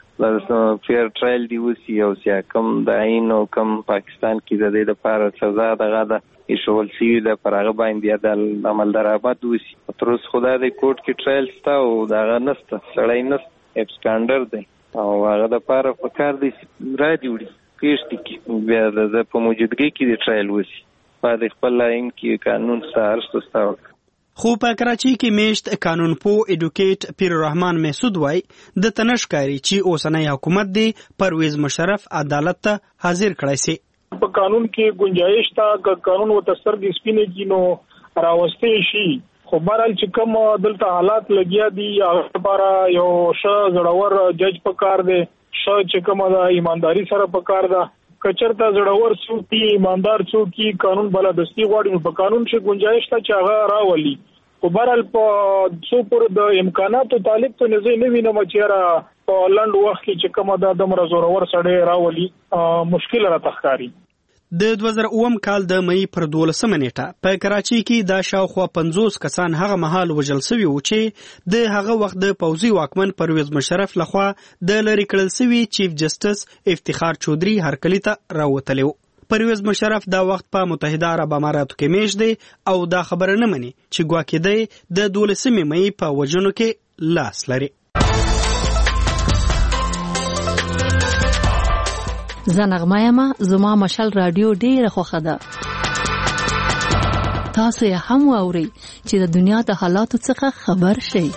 چې فیر ټرایل دی وسی او سیا کم د عین او کم پاکستان کې د دې لپاره سزا دغه ده ایشول سی د پرغه باندې د عملدار آباد وسی تر اوسه خدای د کوټ کې ټرایل ستا او دغه نسته سړی نسته اپسټانډر دی او هغه د لپاره فکر دی را دی وړي کېشت کې بیا د په موجودګي کې د ټرایل وسی په خپل لاین کې قانون سره ستاسو. خو په کراچۍ کې میشت قانون پو ایډوکیټ پیر الرحمن محسود وای د تنشکاری چې اوسنۍ حکومت دی پرویز مشرف عدالت ته حاضر کړای سي. په قانون کې گنجائش تا ک قانون و تسر د سپینې کې نو راوستي شي، خو بهرحال چې کوم دلته حالات لګیا دي هغه لپاره یو ښه زړور جج پکار دی، ښه چې کوم د ایمانداری سره پکار ده. کچرته زړور څوک ایماندار څوک قانون بلدستی غواړي په قانون کې گنجائش تا چې هغه راولي، خو بهرحال په څو پر د امکاناتو طالب ته نه وینم چې را په لند وخت کې چې کوم د دمر زورور سړی راولي مشکل را تخکاری. د 2009 کال د مې پر 12مه نیټه په کراچۍ کې دا شاوخوا 50 کسان هغه مهال وژل شوي وو چې د هغه وخت د پوځي واکمن پرویز مشرف لخوا د لری کړل شوي چیف جسټس افتخار چودري هرکلی ته راوتلی وو. پرویز مشرف دا وخت په متحده عرب اماراتو کې میش دی او دا خبره نه مني چې ګواکې دی د 12مه مې په وژنو کې لاس لري. زنغمایما زما مشال رادیو ډیره خوښه ده. تاسو یې هم واورئ چې د دنیا د حالاتو څخه خبر شئ.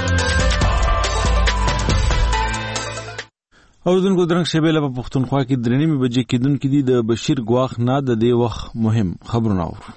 اوردونکو درنګ شبيله په پښتونخوا کې 3:30 بجې کېدونکې دي. د بشیر ګواخ نه د دې وخت مهم خبرونه اورو.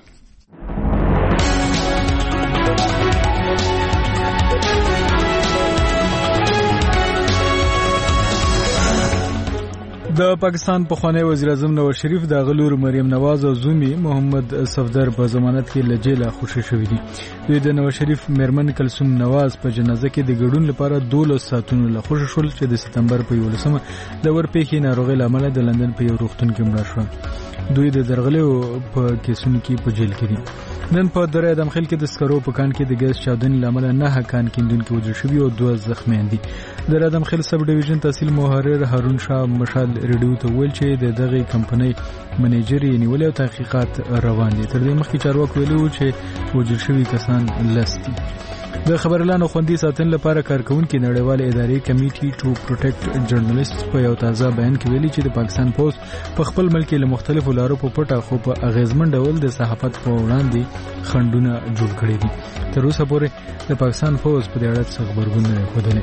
د پاکستان پخوانی وزیر اعظم نواز شریف د غلور مریم نواز او زومی محمد صفدر په ضمانت کې له جیله خوشی شوی دي. دوی د نواز شریف میرمن کلثوم نواز په جنازه کې د ګډون لپاره 12 ساعتونو له خوشی شول چې د سپتمبر په 11مه د ورپېښې ناروغي لامل د لندن په یو روغتون کې مړ شو. دوی د درغلې په کیسونو کې په جیل کې دي. نن په دره ادم خیل کې د سکرو په کان کې د ګیس چاودنې لامل 9 کان کیندونکو وژل شوي او 2 زخمیان دي. دره ادم خیل سب ډیویژن تحصیل محرر هارون شاه مشال ریډیو ته ویل چې د دغه کمپنۍ منیجر یې نیولې او تحقیقات روان دي. تر دې مخکې چارواکو ویلي چې وژل شوي کسان لستی. د خبرلانو خوندي ساتنې لپاره کارکونکو نړیواله ادارې کمیټي ټو پروټیکټ جرنالیست په یو تازه بیان کې ویلي چې د پاکستان پوز په خپل ملک له مختلفو لارو په پټه خو په اغیزمن ډول د صحافت په وړاندې خنډونه جوړ کړي دي. تر اوسه پورې د پاکستان پوز په دې اړه څه خبرونه نه خوده.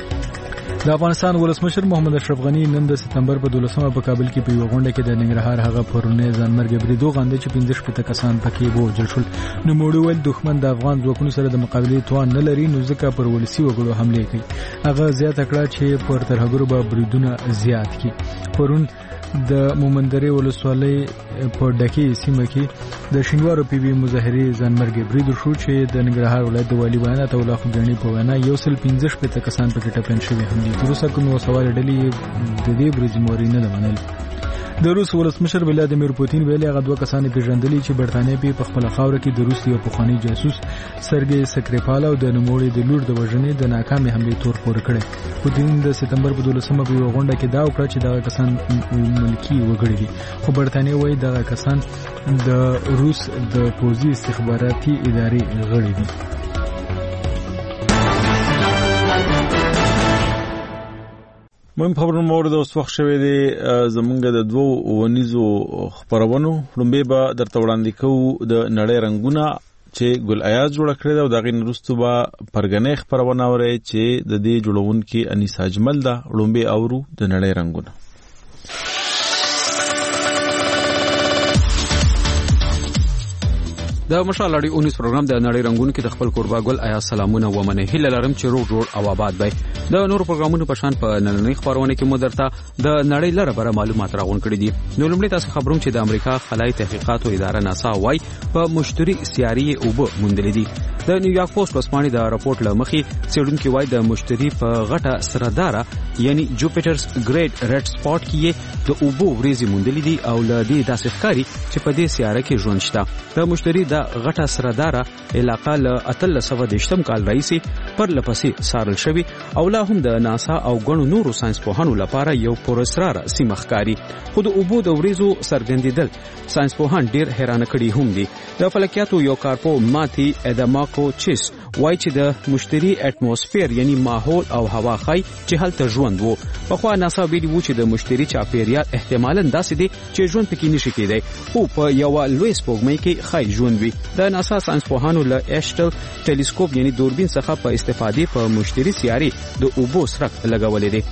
د افغانستان ولسمشر محمد اشرف غنی نن د سپتمبر په 12مه په کابل کې په یو غونډه کې د ننګرهار هغه پرونی ځانمرګ بریدو غاندې چې 15 کسان پکې وژل شول. نو موړي ول دښمن د افغان ځواکونو سره د مقابله توان نه لري، نو ځکه پر ولسی وګړو حمله کوي. هغه زیات کړه چې پر ترهګرو به بریدونه زیات کی. پرون د مومندرې ولسوالۍ په ډکی سیمه کې د شینوارو پی بي مظاهره ځانمرګ برید شو چې د ننګرهار ولایت د والی بیانات الله خو غنی په وینا 115 کسان پکې ټپین شوي هم دي. تر اوسه کوم سوال ډلې د دې برید موري نه منل. د روس ولسمشر ولادیمیر پوتین ویلي هغه 2 کسان پیژندلي چې برتانیې په خپل خاور کې د روس یو پخوانی جاسوس سرګي سکریپال او د نوموړي د لور د وژنې د ناکامې حمله تور پور کړي. پوتین د سپتمبر په 12مه په غونډه کې دا وکړه چې دا کسان ملکی وګړي دي، خو برتانیې وایي دا کسان د روس د پوځي استخباراتي ادارې غړي دي. مهم خبرونه مورد اوس وخت شوی دی زمونږ د 2 ونیزو خبرونو. لومبه به درته وړاندې کوو د نړۍ رنگونه چې ګل ایاز جوړ کړی دا او دغه نرستو به پرګنې خبرونه اوري چې د دې جوړونکو انیسا اجمل دا لومبه اورو د نړۍ رنگونه. د مشال اړي 19 پروګرام د نړۍ رنگونو کې د خپل قربا ګل آیا سلامونه و منه هله لرم چې روغ جوړ او آباد وي. د نور پروګرامونو په شان په نننۍ خبرونه کې مو درته د نړۍ لره بره معلومات راغون کړي دي. نو لومړی تاسو خبروم چې د امریکا خلای تحقیقاتو اداره ناسا وايي په مشتري سیاري او به موندل دي. د نیویارک پوسټ پسمانه د راپورټ لمخې څېړونکو وايي د مشتري په غټه سرداره یعنی جوپیټرز ګریډ ریډ سپاټ کې د اوبو وريزي موندل دي او ل دې داسې ښکاری چې په دې سیاره کې ژوند شته. د مشتري د غټه سرداره علاقه له 1818 کال راځي پر لپسې سارل شوی او لا هم د ناسا او غنو نورو ساينس پوهانو لپاره یو پرسرار سیمه ښکاری. خود اوبو د وريزو سرګندیدل ساينس پوهان ډیر حیرانه کړي هم دي. د فلکیاتو یو کارپو ماتي ادماکو چیس وای چې د مشتري اټموسفیر یعنی ماحول او هوا خای چې هلته ژوند وو. په خوا ناسا ویلي وو چې د مشتري چاپیریال احتمالاً داسې دي چې ژوند پکې نشي کېدای او په یو لوی سپوږمۍ کې خای ژوند وي. د ناسا ساينس پوهانو له ایشټل ټیلیسکوپ یعنی دوربین څخه په استفادې په مشتري سیاري د اوبو سرک لګولې دي.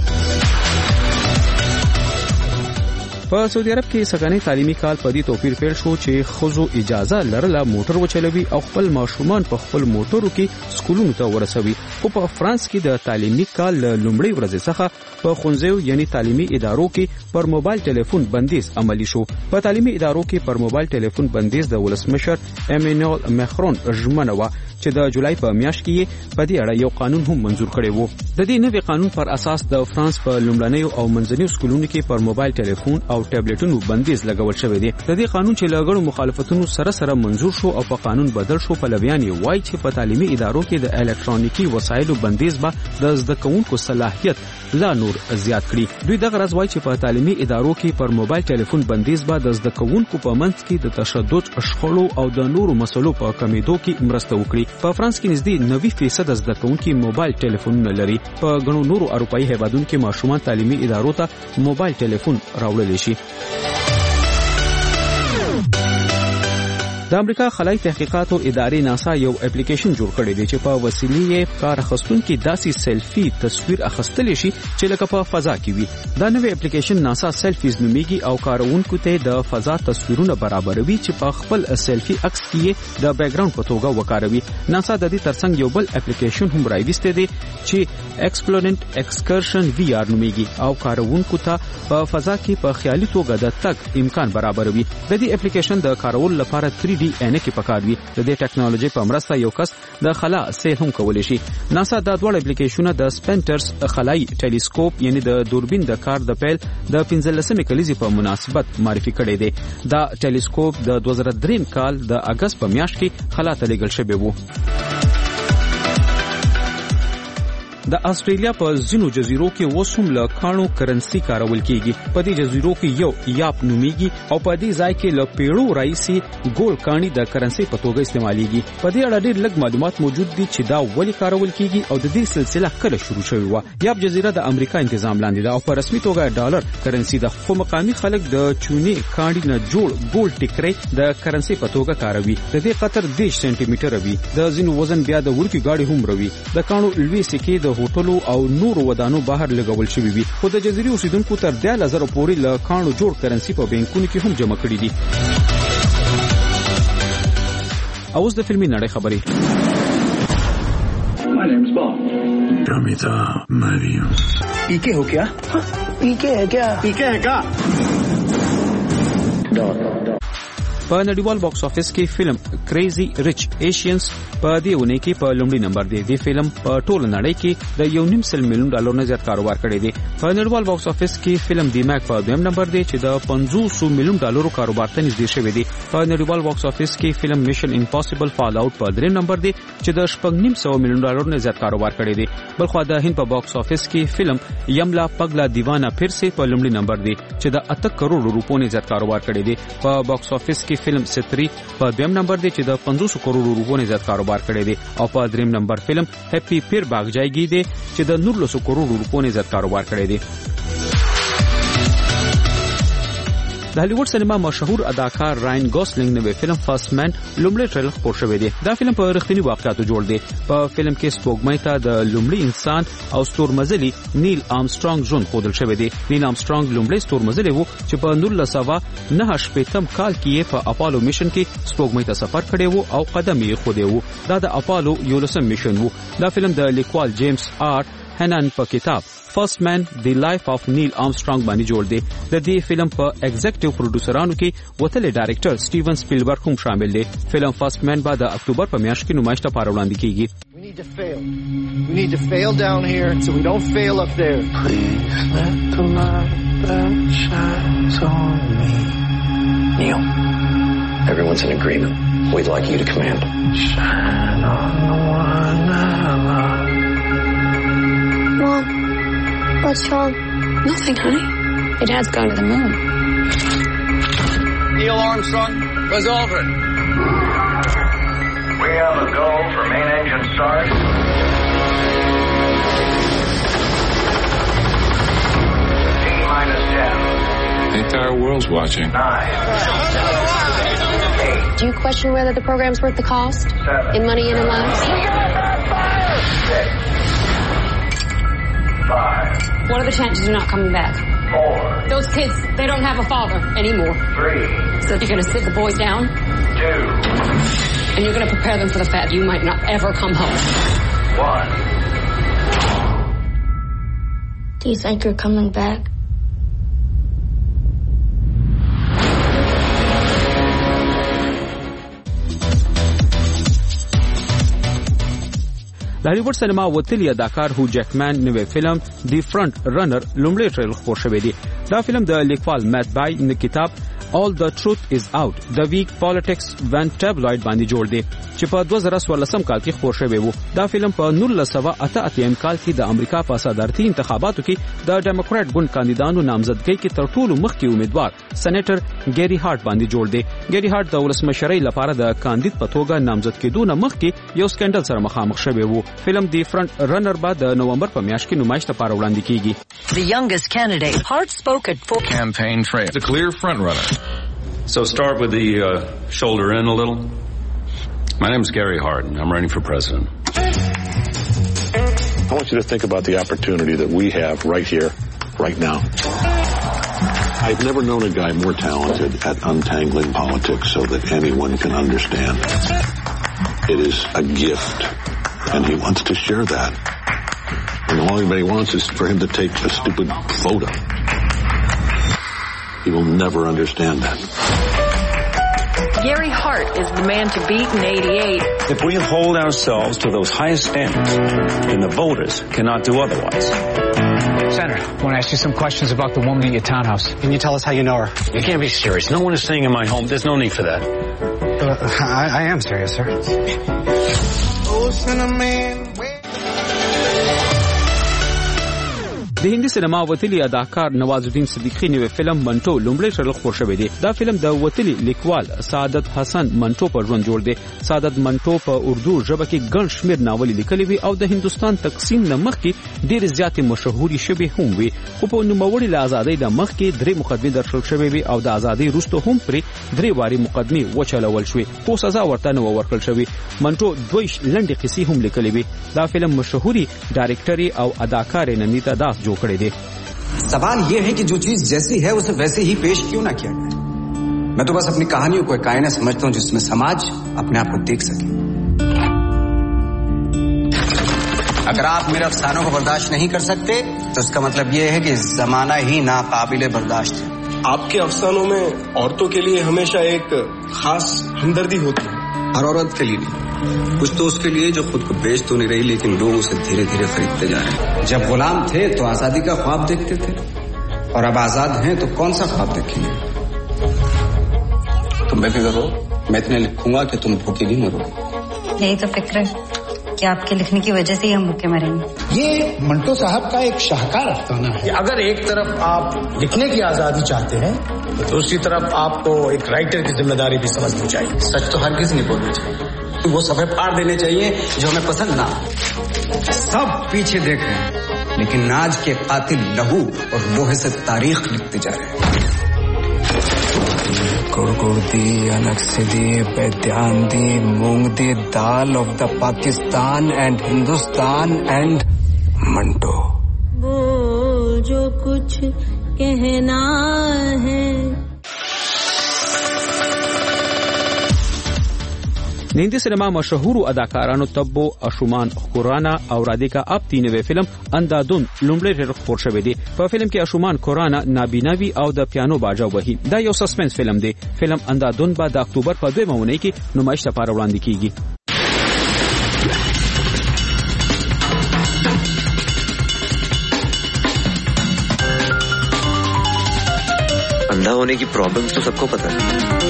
په سعودي عرب کې سګنی تعلیمي کال په دې توپیر پیل شو چې خزو اجازه لرله موټر وچلوي او خپل ماشومان په خپل موټرو کې سکولونو ته ورسوي. او په فرانس کې د تعلیمي کال لومړۍ ورځ څخه په خونځو یعنی تعلیمي ادارو کې پر موبایل ټلیفون بندیز عملی شو. په تعلیمي ادارو کې پر موبایل ټلیفون بندیز د ولسمشر ایمانوئل ماکرون ژمنه و چې د جولای په میاشت کې په دې اړه یو قانون هم منزور کړی وو. د دې نوي قانون پر اساس د فرانس په لومړنیو او منځنیو سکولونو کې پر موبایل ټلیفون او ټابلیټونو بندیز لګول شوی دی. د دې قانون چې لګړو مخالفتونو سره منزور شو او په قانون بدل شو په لویان یې وایي چې په تعلیمي ادارو کې د الکترونیکي وسایلو بندیز به د زده کوونکو صلاحیت لا نور زیات کړي. دوی دغه راز وایي چې په تعلیمي ادارو کې پر موبایل ټلیفون بندیز به د زده کوونکو په منځ کې د تشدد، شخړو او د نورو مسلو په کمیدو کې مرسته وکړي. په فرانس کې نږدې 90% زده کوونکي موبایل ټلیفونونه لري. په غنو نورو اروپאי هیوادونو کې ماشومان تعلیمي ادارو ته موبایل ټلیفون راوړل شي. د د امریکا خلای تحقیقاتو ادارې ناسا یو اپلیکیشن جوړ کړی دی چې په وسیلې کار اخیستونکو داسې سیلفي تصویر اخیستل شي چې لکه په فضا کې وي. دا نوې اپلیکیشن ناسا سیلفیز نومیږي او کارونکو ته د فضا تصویرونه برابروي چې په خپل سیلفي عکس کې د بیک ګراوند په توګه وکاروي. ناسا د دې ترڅنګ یو بل اپلیکیشن هم راويسته دی چې ایکسپلورنت ایکسکرشن وی آر نومیږي او کارونکو ته په فضا کې په خیالي توګه د تګ امکان برابروي. د دې اپلیکیشن د کارولو لپاره 3D عینکې پکاروي. د دې ټکنالوژي په مرسته یو کس د خلا سیر هم کولی شي. ناسا د دوه اپلیکیشنونه د سپینټرز خلای ټیلیسکوپ یعنی د دوربین د کار د پیل د 15 کلیزې په مناسبت معرفي کړی دی. دا ټیلیسکوپ د 2003 کال د اگست په میاشت کې خلا ته لیږل شوی و. د استرالیا په ځینو جزیرو کې وسوم له کانو کرنسي کارول کیږي. په دې جزیرو کې یو یاپ نومیږي او په دې ځای کې له پیړو راځي ګول کاني د کرنسي په توګه استعماليږي. په دې اړه ډېر لږ معلومات موجود دي چې دا ولې کارول کیږي او د دې سلسله کله شروع شوې و. یاپ جزیره د امریکا تنظیم لاندې ده او په رسمي توګه ډالر کرنسي ده، خو مقامي خلک د چونی کاني نه جوړ ګول ټیکري د کرنسي په توګه کاروي. د دې قطر 10 سانتي متر وي. د ځینو وزن بیا د ورکی گاډي هم روي. د کانو لوي سکه د هوټلو او نورو ودانو بهر لګول شوی وي. خو د جزيري اوسیدونکو تر 10,000 پورې له کانو جوړ کرنسي په بانکونو کې هم جمع کړي دي. اوس د فلمي نړۍ خبرې. My name is Bob. Ramita Mario. पीके हो क्या? पीके है क्या? पीके है क्या? په نړیوال باکس افیس کې فلم کریزي ریچ ایشینز په دې ونه کې په لومړي نمبر دی. د فلم په ټول نړۍ کې د $1.5 میلیون نه زیات کاروبار کړی دی. په نړیوال باکس افیس کې فلم دی ماک په دویم نمبر دی چې د $500 میلیون کاروبار ته نږدې شوی دی. په نړیوال باکس افیس کې فلم میشن امپاسبل فال اوټ په دریم نمبر دی چې د $5.5 میلیون نه زیات کاروبار کړی دی. بلخو د هند په باکس افیس کې فلم یملا پگلا دیوانا پھر سے په لومړي نمبر دی چې د 8 کروڑ روپو نه زیات کاروبار کړی دی. په باکس افیس کې فلم ستری په دویم نمبر دی چې د 500 کروڑ روپو نه زیات کاروبار کړی دی او په دریم نمبر فلم هپی پیر باغ جایږي دی چې د 900 کروڑ روپو نه زیات کاروبار کړی دی. د هالیوډ سینما مشهور اداکار راین ګوسلینګ نوې فلم فرست مین لومړی ټریلر خپور شوی دی. دا فلم په رښتینی واقعیتو جوړ دی. په فلم کې سپوږمۍ ته د لومړي انسان او ستورمزلي نیل آرمسترانګ ژوند ښودل شوی دی. نیل آرمسترانګ لومړی ستورمزلي و چې په 1909 کال کې په اپالو میشن کې سپوږمۍ ته سفر کړی و او قدم یې خوده و. دا د اپالو 11 میشن و. دا فلم د لیکوال جیمز آر هنن په کتاب فرست مین دی لایف اف نیل آرمسترانګ باندې جوړ دی. د دې فلم په ایگزیکټیو پروډوسرانو کې وتل ډایرکټر سټیون سپیلبرګ هم شامل دی. فلم فرست مین بعد د اکتوبر په میاشت کې نمایش ته وړاندې کیږي. We need to fail down here so we don't fail up there. Please let the light that shines on me. Neil, everyone's in agreement. We'd like you to command. Shine on the one I love. Mom, what's wrong? Nothing, honey. Your dad's going to the moon. Neil Armstrong, Buzz Aldrin. We have a go for main engine start. T-10. The entire world's watching. 9. 8. Do you question whether the program's worth the cost? 7. In money and in lives? 6. 5. What are the chances you're not coming back? 4. Those kids, they don't have a father anymore. 3. So you're going to sit the boys down? 2. And you're going to prepare them for the fact you might not ever come home. 1. Do you think you're coming back? د هالیوډ سینما وتلی اداکار هو جیکمن نوې فلم دی فرنٹ رنر لومړی ټریلر خپور شوی دی. دا فلم د لیکوال میت بای د کتاب All the Truth is Out The Week Politics Went Tabloid باندې جوړ دی چې په 2014 کال کې خپور شوی و. دا فلم په 1988 کال کې د امریکا په صدارتي انتخاباتو کې د ډیموکرات ګوند کاندیدانو نامزدګۍ کې تر ټولو مخکې امیدوار سېنیټر ګری هارت باندې جوړ دی. ګری هارت د ولسمشرۍ لپاره د کاندید په توګه نامزد کېدو نه مخکې یو سکندل سره مخامخ شوی و. فلم دی فرنٹ رنر بعد د نومبر په میاشت کې نمایش ته وړاندې کیږي. The youngest candidate Hart spoke at full campaign trail. The clear front runner. So start with the shoulder in a little. My name is Gary Hart, and I'm running for president. I want you to think about the opportunity that we have right here, right now. I've never known a guy more talented at untangling politics so that anyone can understand. It is a gift, and he wants to share that. And all anybody wants is for him to take a stupid photo. He will never understand that. Gary Hart is the man to beat in 88. If we hold ourselves to those highest standards, then the voters cannot do otherwise. Senator, I want to ask you some questions about the woman at your townhouse. Can you tell us how you know her? You can't be serious. No one is staying in my home. There's no need for that. I am serious, sir. Oh, cinnamon. د هندي سینما وتلی اداکار نوازالدین صدیقی نوې فلم منټو لومړی ټریلر خپور شوی دی. دا فلم د وتلی لیکوال سعادت حسن منټو پر ژوند جوړ دی. سعادت منټو په اردو ژبه کې ګڼ شمېر ناولې لیکلي وي او د هندستان تقسیم نه مخکې ډېرې زیاتې مشهوري شوې هم وي. خو په نوموړي له ازادۍ نه مخکې 3 مقدمې درشل شوې وي او د ازادۍ وروسته هم پرې 3 واري مقدمې وچلول شوې خو سزا ورته نه ورکړل شوې. منټو 2 لنډې قصې هم لیکلې وي. دا فلم مشهوري ډایرکټري او اداکار نندیتا داس جوړ کړی دی. सवाल ये है कि जो चीज जैसी है उसे वैसे ही पेश क्यों ना किया जाए। मैं तो बस अपनी कहानियों को एक आईना समझता हूं जिसमें समाज अपने आप को देख सके। अगर आप मेरे अफसानों को बर्दाश्त नहीं कर सकते तो इसका मतलब ये है कि जमाना ही नाकाबिले बर्दाश्त है। आपके अफसानों में औरतों के लिए हमेशा एक खास हमदर्दी होती है। हर औरत के लिए नहीं, कुछ तो उसके लिए जो खुद को बेच तो नहीं रही लेकिन लोग उसे धीरे धीरे खरीदते जा रहे हैं। जब गुलाम थे तो आजादी का ख्वाब देखते थे और अब आजाद हैं तो कौन सा ख्वाब देखेंगे। तुम बेफिक्र रहो, मैं इतने लिखूंगा कि तुम भूखे नहीं मरोगे। यही तो फिक्र है कि आपके लिखने की वजह से ही हम भूखे मरेंगे। ये मंटो साहब का एक शाहकार अफसाना है। अगर एक तरफ आप लिखने की आजादी चाहते हैं तो दूसरी तरफ आपको एक राइटर की जिम्मेदारी भी समझनी चाहिए। सच तो हर किसी नहीं बोलना चाहिए, वो सफेद फाड़ देने चाहिए जो हमें पसंद ना। सब पीछे देख रहे हैं लेकिन नाज के कातिल लहू और लोहे से तारीख लिखते जा रहे हैं। गुड़ दी, अनक से दी, बेध्यान दी, मूंग दी दाल of the Pakistan and Hindustan and Manto. बोल जो कुछ कहना है। د هندي سینما مشهورو اداکارانو تبو اشومان خورانا او رادیکا آپتی نوې فلم اندادون لومړی ټریلر خپور شوی دی. په فلم کې اشومان خورانا نابیناوي او د پیانو باجا وهي. دا یو سسپنس فلم دی. فلم اندادون به د اکتوبر په 2 مونۍ کې نمایش لپاره وړاندې کیږي. अंधा होने की प्रॉब्लम्स तो सबको पता है,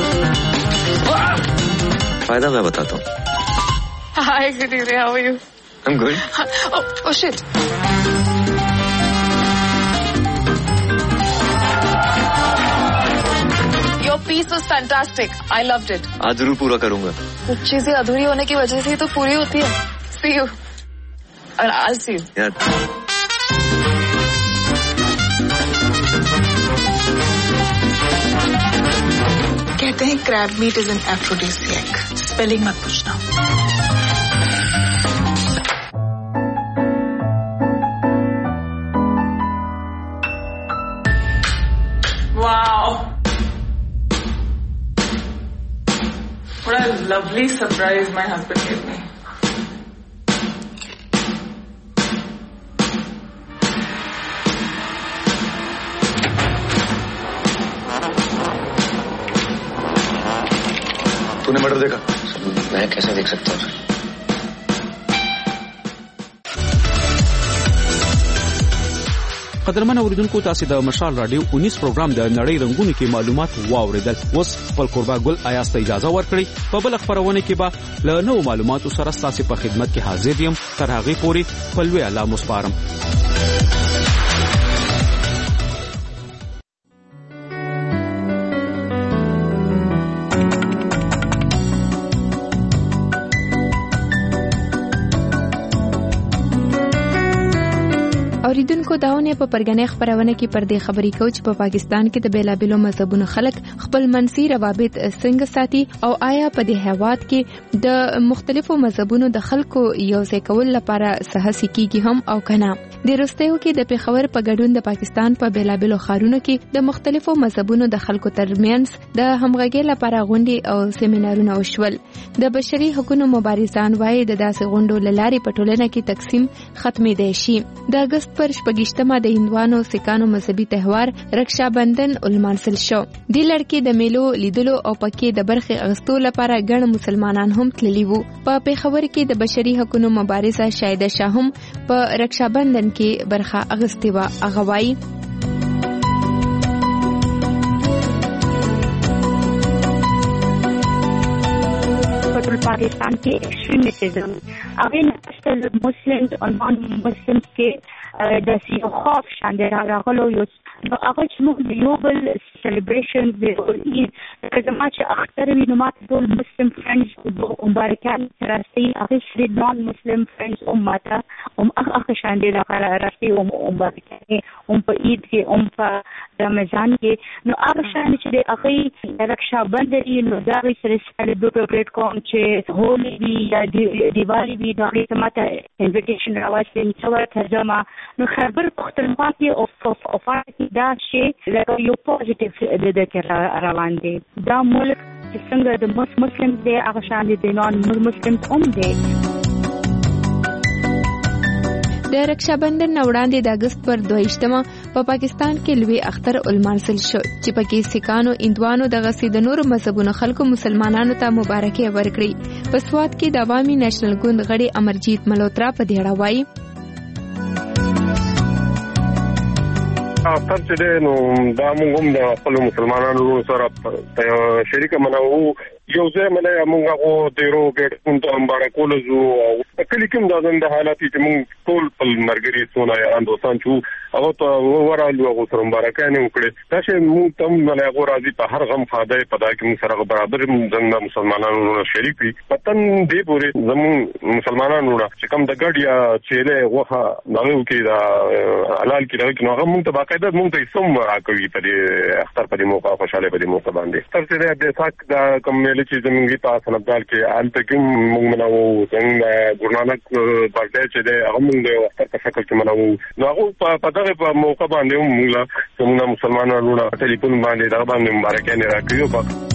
फायदा मैं बताता हूँ. Hi, good evening. How are you? I'm good. Oh shit. Your piece was fantastic. I loved it. आज जरूर पूरा करूँगा. कुछ चीजें अधूरी होने की वजह से ही तो पूरी होती है. See you. And I'll see you. Yeah. कहते हैं crab meat is an aphrodisiac. Spelling मत पूछना. Wow. What a lovely surprise my husband gave me. तूने मर्डर देखा? मैं कैसे देख सकता हूँ? قدرمن اوریدونکو تاسو د مشال رادیو 19 پروګرام د نړۍ رنگونو کې معلومات واوریدل. اوس خپل قربا ګل آیاس ته اجازه ورکړئ. په بل خبرونه کې به له نوو معلوماتو سره تاسو په خدمت کې حاضر یم. تر هغه پورې خپل وی الله مسپارم. اوریدونکو داونه په پرګنې خبرونه کې پر دې خبرې کوي چې په پاکستان کې د بیلابېلو مذهبونو خلک خپل منځي روابط څنګه ساتي او آیا په دې هیواد کې د مختلفو مذهبونو د خلکو یوځای کول لپاره سهڅ کیږي هم او کنه. د روستیو کې د پیښور په ګډون د پاکستان په بیلابېلو ښارونو کې د مختلفو مذهبونو د خلکو ترمنځ د همغږۍ لپاره غونډې او سیمینارونه وشول. د بشري حقوقو مبارزان وايي د داسې غونډو لارې په ټولنه کې تقسیم ختمې دی شي. د اگست پر 28مه د هندوانو سکانو مذهبي تهوار رکشا بندن ولمانځل شو. د لړکې د میلو لیدلو او پکې د برخې اغستو لپاره ګڼ مسلمانان هم تللی وو. په پیښور کې د بشري حقوقو مبارزه شاهده شاه هم په رکشا بندن کې برخه اغستې و. هغه وايي पाकिस्तान के एक्सट्रीमिज्म अगेन मुस्लिम्स और नॉन मुस्लिम्स के दसी खौफ शानदार रागलो यो अगर चमो ग्लोबल सेलिब्रेशंस दे ईद कजमा च अख्तर विनुमात दो मुस्लिम फ्रेंड्स दो मुबारकान रास्ते अगर नॉन मुस्लिम फ्रेंड्स उम्मता अख शानदार रास्ते मुबारकान पर ईद के पर रमजान के नो अगर शान च दे अखी रक्षा बंदरी नो दागी से सेलिब्रेट कौन चे होली भी या दिवाली भी दागी समाता इनविटेशन रावास्ते सवा तर्जमा नो खबर पख्तनख्वा के ऑफर की دا شی لکه یو پوزټیو د کې روان دي. دا ملک چې څنګه د مسلم دی هغه شان دي نان مسلم هم دي. د رکشا بندن وړاندې د اگست پر 22مه په پاکستان کې لوی اختر ولمانځل شو چې پکې سکانو هندوانو د غسي د نور مذهبونو خلکو مسلمانانو ته مبارکي ورکړي. په سواد کې د عوامي نېشنل ګوند غړي امرجیت ملوترا په دې اړه وایي اختر چې دی نو دا موږ هم د خپلو مسلمانانو سره شریکه منو یو ځای مله موږ هغه ډیرو ګټون ته مبارکول زو او کلی کوم دا زنده حالات چې موږ ټول په مرګري سونه یا اندوسان چې هغه ته ورالو هغه سره مبارکانه وکړي دا چې موږ تم مله هغه راځي په هر غم فاده په دا کې موږ سره برابر زنده مسلمانانو شریک وي پتن دی پورې زمو مسلمانانو چې کوم د ګډ یا چيله وخه نو کې دا حلال کې راځي نو هغه موږ ته باقاعده موږ ته سم راکوي په دې اختر په دې موقع خوشاله په دې موقع باندې تر څه دې ساک دا کوم چې زمونږ په سنبدال کې آلته کوم موږ منو څنګه ګورنانک پارټي چې د هغه موږ د وخت په شکل کې منو نو هغه په دغه موقع باندې موږ څنګه مسلمانانو ته ټلیفون باندې دا باندې مبارکانه راکړو.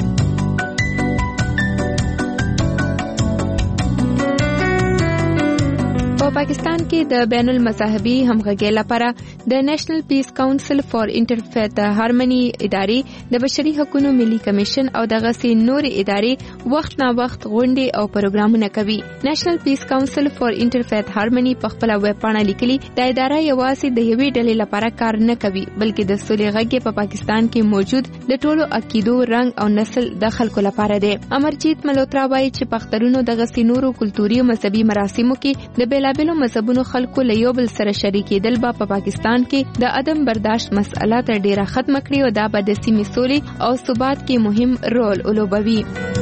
په پاکستان کې د بین المذهبي همغږۍ لپاره د نېشنل پیس کونسل فار انټرفیت هارمونی ادارې د بشري حقوقو ملي کمیشن او دغه سي نور ادارې وخت نا وخت غونډې او پروګرامونه کوي. نېشنل پیس کونسل فار انټرفیت هارمونی په خپل ویب پاڼه لیکلي دا اداره یوازې د یوې ډلې لپاره کار نه کوي بلکې د سولې غږ په پاکستان کې موجود د ټولو عقیدو رنګ او نسل د خلکو لپاره دی. امرجیت ملوترا وايي چې پښتنونو دغه سي نورو کلتوري او مذهبي مراسمو کې د بیلابېلو مذهبونو خلکو له یو بل سره شریکېدل به په پاکستان کې د عدم برداشت مسله تر ډیره ختم کړي او دا به د سیمې سولې او ثبات کې مهم رول ولوبوي.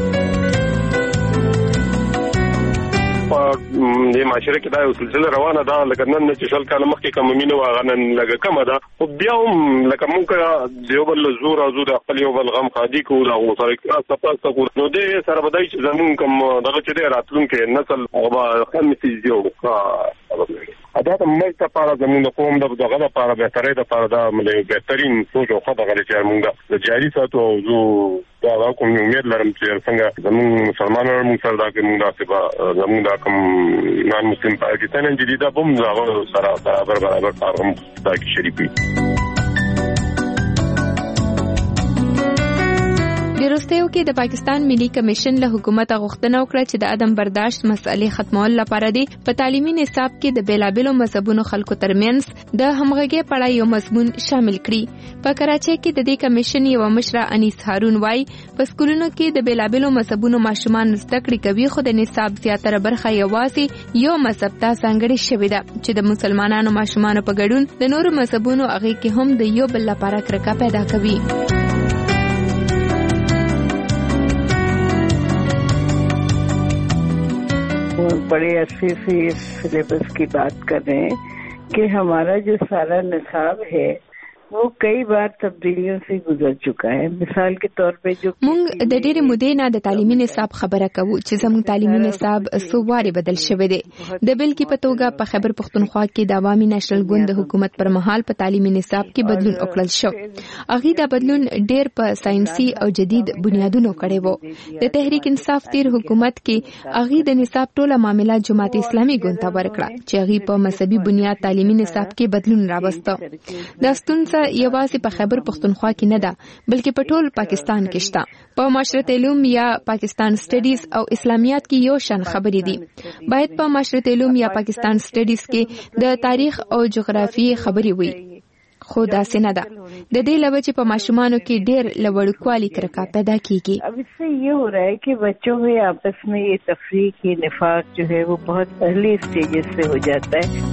د معاشره کې دا یو سلسله روانه ده لکه نن چې شل کاله مخکې کوم مینه واغنن لکه کومه ده او بیا هم لکه موږ دیو بل زور او زور خپل یو بل غم خادي کو دا او سره تاسو کو نو دې سره بدای چې زمون کوم دغه چې راتلونکي نسل او خمسي یو ادا ته مې ته پاره زمون قوم دغه لپاره بهتري ده لپاره دا ملي بهترین سوچ او خدای غلي چې موږ د جاري ساتو او زو دا کوم امید لرم چې څنګه زمون مسلمانانو موږ سره دا کې موږ داسې زمون دا کوم نان مسلم پاکستان جديده بم زغه سره برابر کارم دا کې شریکي. د روستیو کې د پاکستان ملي کمیشن له حکومت غوښتنه وکړه چې د عدم برداشت مسئلې ختمول لپاره دی په تعلیمي نصاب کې د بیلابېلو مذهبونو خلکو ترمنځ د همغږۍ په اړه یو مضمون شامل کړي. په کراچۍ کې د دې کمیشن یو مشره انیس هارون وايي په سکولونو کې د بیلابېلو مذهبونو ماشومان زده کړې کوي خو د نصاب زیاتره برخه یوازې یو مذهب ته ځانګړې شوې ده چې د مسلمانانو ماشومانو په ګډون د نورو مذهبونو هغې کې هم د یو بل لپاره کرکه پیدا کوي. बड़े अच्छे से इस सिलेबस की बात कर रहे हैं कि हमारा जो सारा निसाब है वो कई बार तब्दीलियों से गुजर चुका है. मिसाल के तौर पे जो مونږ د ډېرې مودې نه د تعلیمي نصاب خبره کوو چې زموږ تعلیمي نصاب څو واره بدل شوی دی. د بل کې په توګه په خیبر پښتونخوا کې د عوامي نېشنل ګوند حکومت پر مهال په تعلیمي نصاب کې بدلون وکړل شو. هغه دا بدلون ډېر په ساينسي او جدید بنیادونو کړی وو. د تحریک انصاف تیر حکومت کې هغه د نصاب ټوله معاملات جماعت اسلامي ګوند ته ورکړه چې هغه په مذهبي بنیاد تعلیمي نصاب کې بدلون راوسته. دا ستونزه یوازې په خیبر پښتونخوا کې نه ده بلکې په ټول پاکستان کې شته. په معاشرت علوم یا پاکستان سټډیز او اسلامیات کې یو شان خبرې دي. باید په معاشرت علوم یا پاکستان سټډیز کې د تاریخ او جغرافیې خبرې وي. خو داسې نه ده. د دې لوجه چې په ماشومانو کې ډېر لوړکوالي کرکا پیدا کیږي. अब इससे ये हो रहा है कि बच्चों में आपस में ये तफरीक ये निफाक जो है वो बहुत अर्ली स्टेजेस से हो जाता है.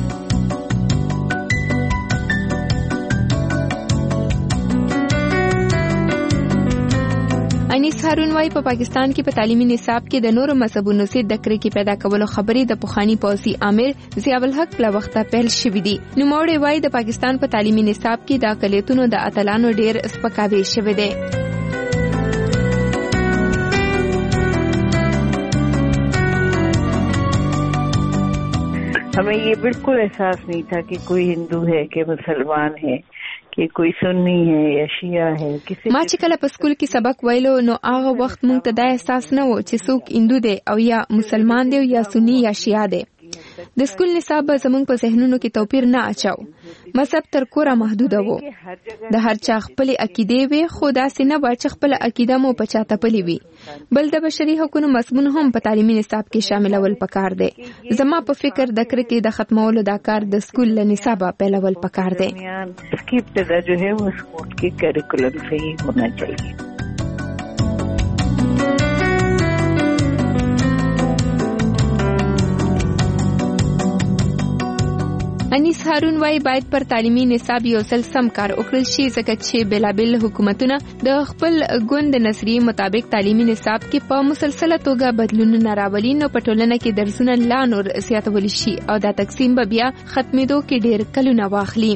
انیس هارون وايي په پاکستان کې په تعلیمي نصاب کې د نورو مذهبونو سره د کرکې پیدا کولو خبرې د پخوانی پوځي امیر ضیاء الحق له وخته پیل شوې دي. نوموړی وايي د پاکستان په تعلیمي نصاب کې د اقلیتونو د اتلانو ډېر سپکاوی شوی دی. हमें ये बिल्कुल एहसास नहीं था कि कोई हिंदू है कि मुसलमान है कि कोई सुन्नी है या शिया है. ما چې کله په سکول کې سبق ویلو نو هغه وخت مونږ ته دا احساس نه و چې څوک هندو دی او یا مسلمان دی یا سنی یا شیعه دی. د سکول نصاب زمونږ په ذهنونو کې توپیر نه اچاو. مذهب تر کوره محدود وو. د هر چا خپل عقیده وي خو داسې نه و چې خپل عقیده مو په چاته پلی وي. بل د بشري حقوقو مضمون هم په تعلیمي نصاب کې شاملول پکار دی. زما په فکر د کرکې د ختمولو دا کار د سکول له نصابه پیلول پکار دی. इसकी इब्तिदा जो है वो स्कूल के करिकुलम से ही होना चाहिए. انیس هارون وايي باید پر تعلیمي نصاب یو ځل سم کار وکړل شي ځکه چې بلابل حکومتونه د خپل ګوند نظریې مطابق تعلیمي نصاب کې په مسلسله توګه بدلونونه راولي نو په ټولنه کې درسونه لا نور زیاتول شي او دا تقسیم به بیا ختمېدو کې ډېر کلونه واخلي.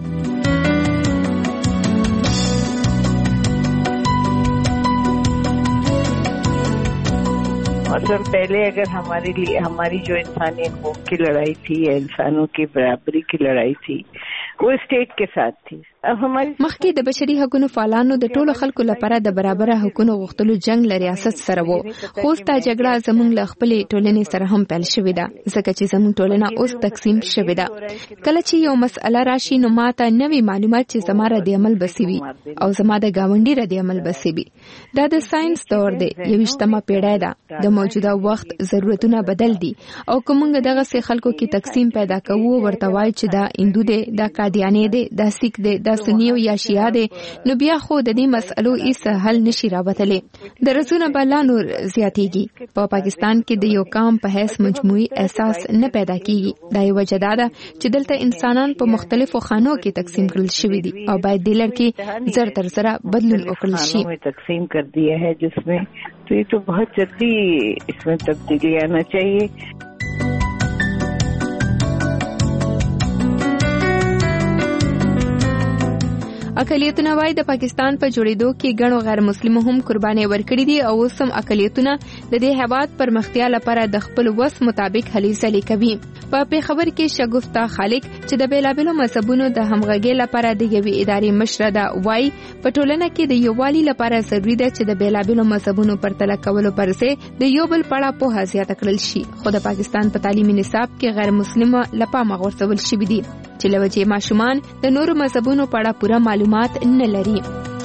मतलब पहले अगर हमारे लिए हमारी जो इंसानी हकूक की लड़ाई थी या इंसानों की बराबरी की लड़ाई थी वो स्टेट के साथ थी. مخکې د بشري حقوقو فعالانو د ټولو خلکو لپاره د برابر حقوقو غوښتلو جنگ له ریاست سره وو. خو ستا جګړه زموږ له خپلې ټولنې سره هم پیل شوې ده ځکه چې زموږ ټولنه اوس تقسیم شوې ده. کله چې یو مسله راشي نو ماته نوې معلومات چې زما رد عمل بسوي او زما د گاونډي رد عمل بسوي. دا د ساينس دور دی. 21مه پیړۍ ده. د موجوده وخت ضرورتونه بدل دي او کومه دغه سه خلکو کې تقسیم پیدا کوو ورته وای چې دا هندو دی دا قادیانی دی دا سیک دی دا سنی او یا شیعه دی نو بیا خو د دې مسلو هیڅ حل نشي راوتلې. درسونه بل نور زیاتېږي. په پاکستان کې د یو قام په هیڅ مجموعي احساس نه پیدا کیږي. دا یو وجه ده چې دلته انسانان په مختلفو خانو کې تقسیم کړل شوي دي او باید د لړ کې زر تر زر بدلون وکړل شي. تقسیم کر دیا ہے جسمیں تو یہ تو بہت جلدی اس میں تبدیلی آنا چاہیے. اقلیتونه وايي د پاکستان په جوړېدو کې ګڼو غیر مسلمو هم قرباني ورکړي دي او اوس هم اقلیتونه د دې هیواد پرمختیا لپاره د خپل وس مطابق هلې ځلې کوي. په پیښور کې شګفتا خالق چې د بیلابلو مذهبونو د همغږۍ لپاره د یوې ادارې مشره ده وايي په ټولنه کې د یووالي لپاره ضروري ده چې د بیلابلو مذهبونو پرتله کولو پرځای د یو بل په اړه پوهه زیاته کړل شي. خو د پاکستان په تعلیمي نصاب کې غیر مسلمه لپاره غورځول شوي دي چې لوجه ماشومان د نورو مذهبونو په اړه پوره معلومات نه لري.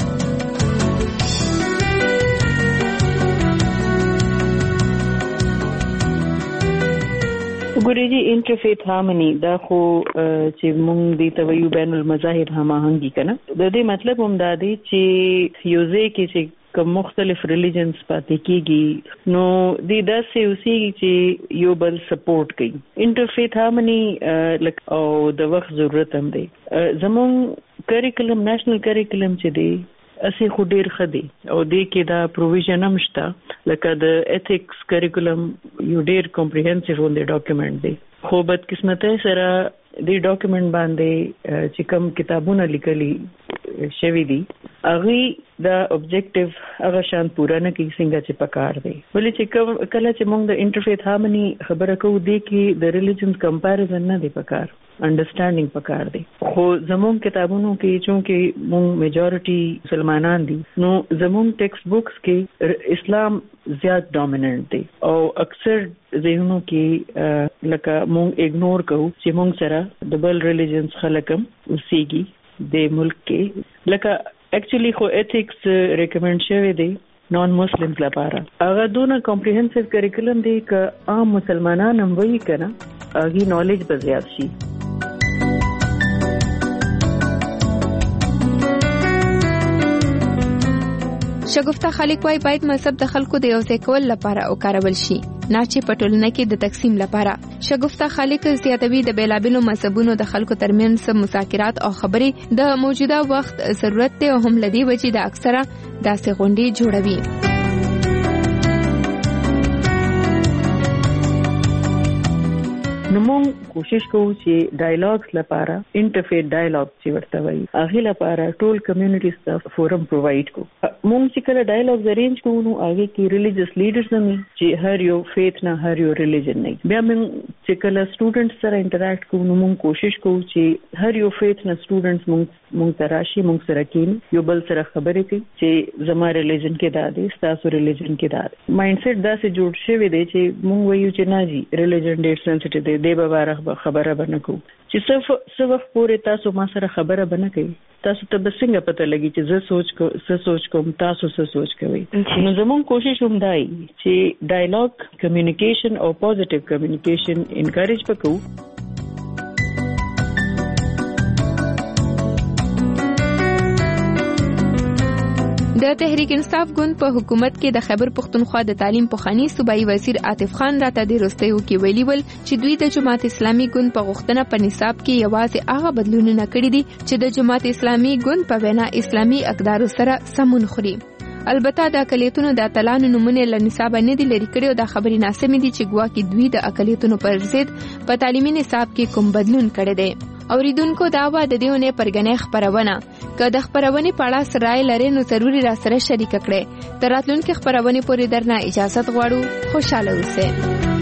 ګورې جی انټرفیت هارمونی دا خو چې مونږ د تویو بین المذاهب هماهنګي کنه د دې مطلب هم دا دی چې یوځای کې چې کوم مختلف ریلیجنز پاتې کیږي نو د داسې اوسېږي چې یو بل سپورټ کوي. انټرفیت هارمونی او د وخت ضرورت هم دی. زمونږ کریکولم نېشنل کریکولم چې دی اسی خو ډیر خدي او دې کې دا پروویژن هم شته لکه د ایتھکس کریکولم یو ډیر کمپریهنسیو ون دی ډاکومنٹ دی. خو بدقسمتۍ سره د ډاکومنت باندې چې کوم کتابونه لیکلي شوی دي هغه دا objective هغه شان پورا نه کوي څنګه چې پکار دی ولې چې کله چې موږ د انټرفیث هارمونی خبره کوو دی کې د ریلیجن کمپیریزن نه دی پکار انډرستانډینګ پکار دی خو زموږ کتابونو کې چې موږ میجورټي مسلمانان دي نو زموږ ټیکسټ بکس کې اسلام زیات ډومیننٹ دی او اکثر ذهنونو کې لکه موږ اګنور کوو چې موږ سره د بل ریلیجنز خلکم اوسېږي د ملک کې لکه actually خو ethics recommend شوی دی نان مسلمز لپاره هغه دونه comprehensive curriculum دی که عام مسلمانان هم وایي کنه هغه نالج به زیات شي شګفتا خالق وايي باید مذهب د خلکو د یوځای کول لپاره وکارول شي نه چې په ټولنه کې د تقسیم لپاره. شګفتا خالق زیاتوي د بیلابیلو مذهبونو د خلکو ترمنځ مذاکرات او خبرې د موجوده وخت ضرورت دی او هم لدی وجې د اکثره داسې غونډې جوړوي. نو موږ کوشش کوو چې ډایلاګز لپاره انټرفیث ډایلاګ چې ورته وایي هغه لپاره ټول کمیونټیز ته فورم پرووایډ کوو. موږ چې کله ډایلاګز ارینج کوو نو هغه کې ریلیجیس لیډرز هم چې هر یو فیث نه هر یو ریلیجن نه بیا موږ چې کله سټوډنټس سره انټریکټ کوو نو موږ کوشش کوو چې هر یو فیث نه سټوډنټس موږ ته راشي موږ سره کېني یو بل سره خبرې کوي چې زما ریلیجن کې دا دی تاسو ریلیجن کې دا دی. مایند سیټ داسې جوړ شوی دی چې موږ وایو چې نه جی ریلیجن ډېر سنسټیو دی د بابا خبره بنه کو چې څه وخت پورې تاسو ما سره خبره بنه کوي تاسو ته به څنګه پته لګي چې زه سوچ کوم تاسو څه سوچ کوي. نو زموږ کوشش هم دی چې ډایلاګ کمیونیکیشن او پوزټیو کمیونیکیشن انکریج وکړو. د تحریک انصاف ګوند په حکومت کې د خیبر پختونخوا د تعلیم پخوانی صوبایي وزیر عاطف خان راته د وروستیو کې ویلي ول چې دوی د جماعت اسلامي ګوند په غوښتنه په نصاب کې یوازې هغه بدلونونه کړي دي چې د جماعت اسلامي ګوند په وینا اسلامي اقدارو سره سمون خوري. البته د اقلیتونو د اتلانو نمونه له نصاب نه دي لري کړي او د خبرې ناسمې دي چې ګواکې دوی د اقلیتونو پر ضد په تعلیمي نصاب کې کوم بدلون کړي دي. اوریدونکو دا و د دیونه پرګنې خبرونه که د خبرونې په اړه سره لري نو ضروري را سره شریک کړئ. تر راتلونکي خبرونه پورې درنه اجازه غواړو. خوشاله اوسئ.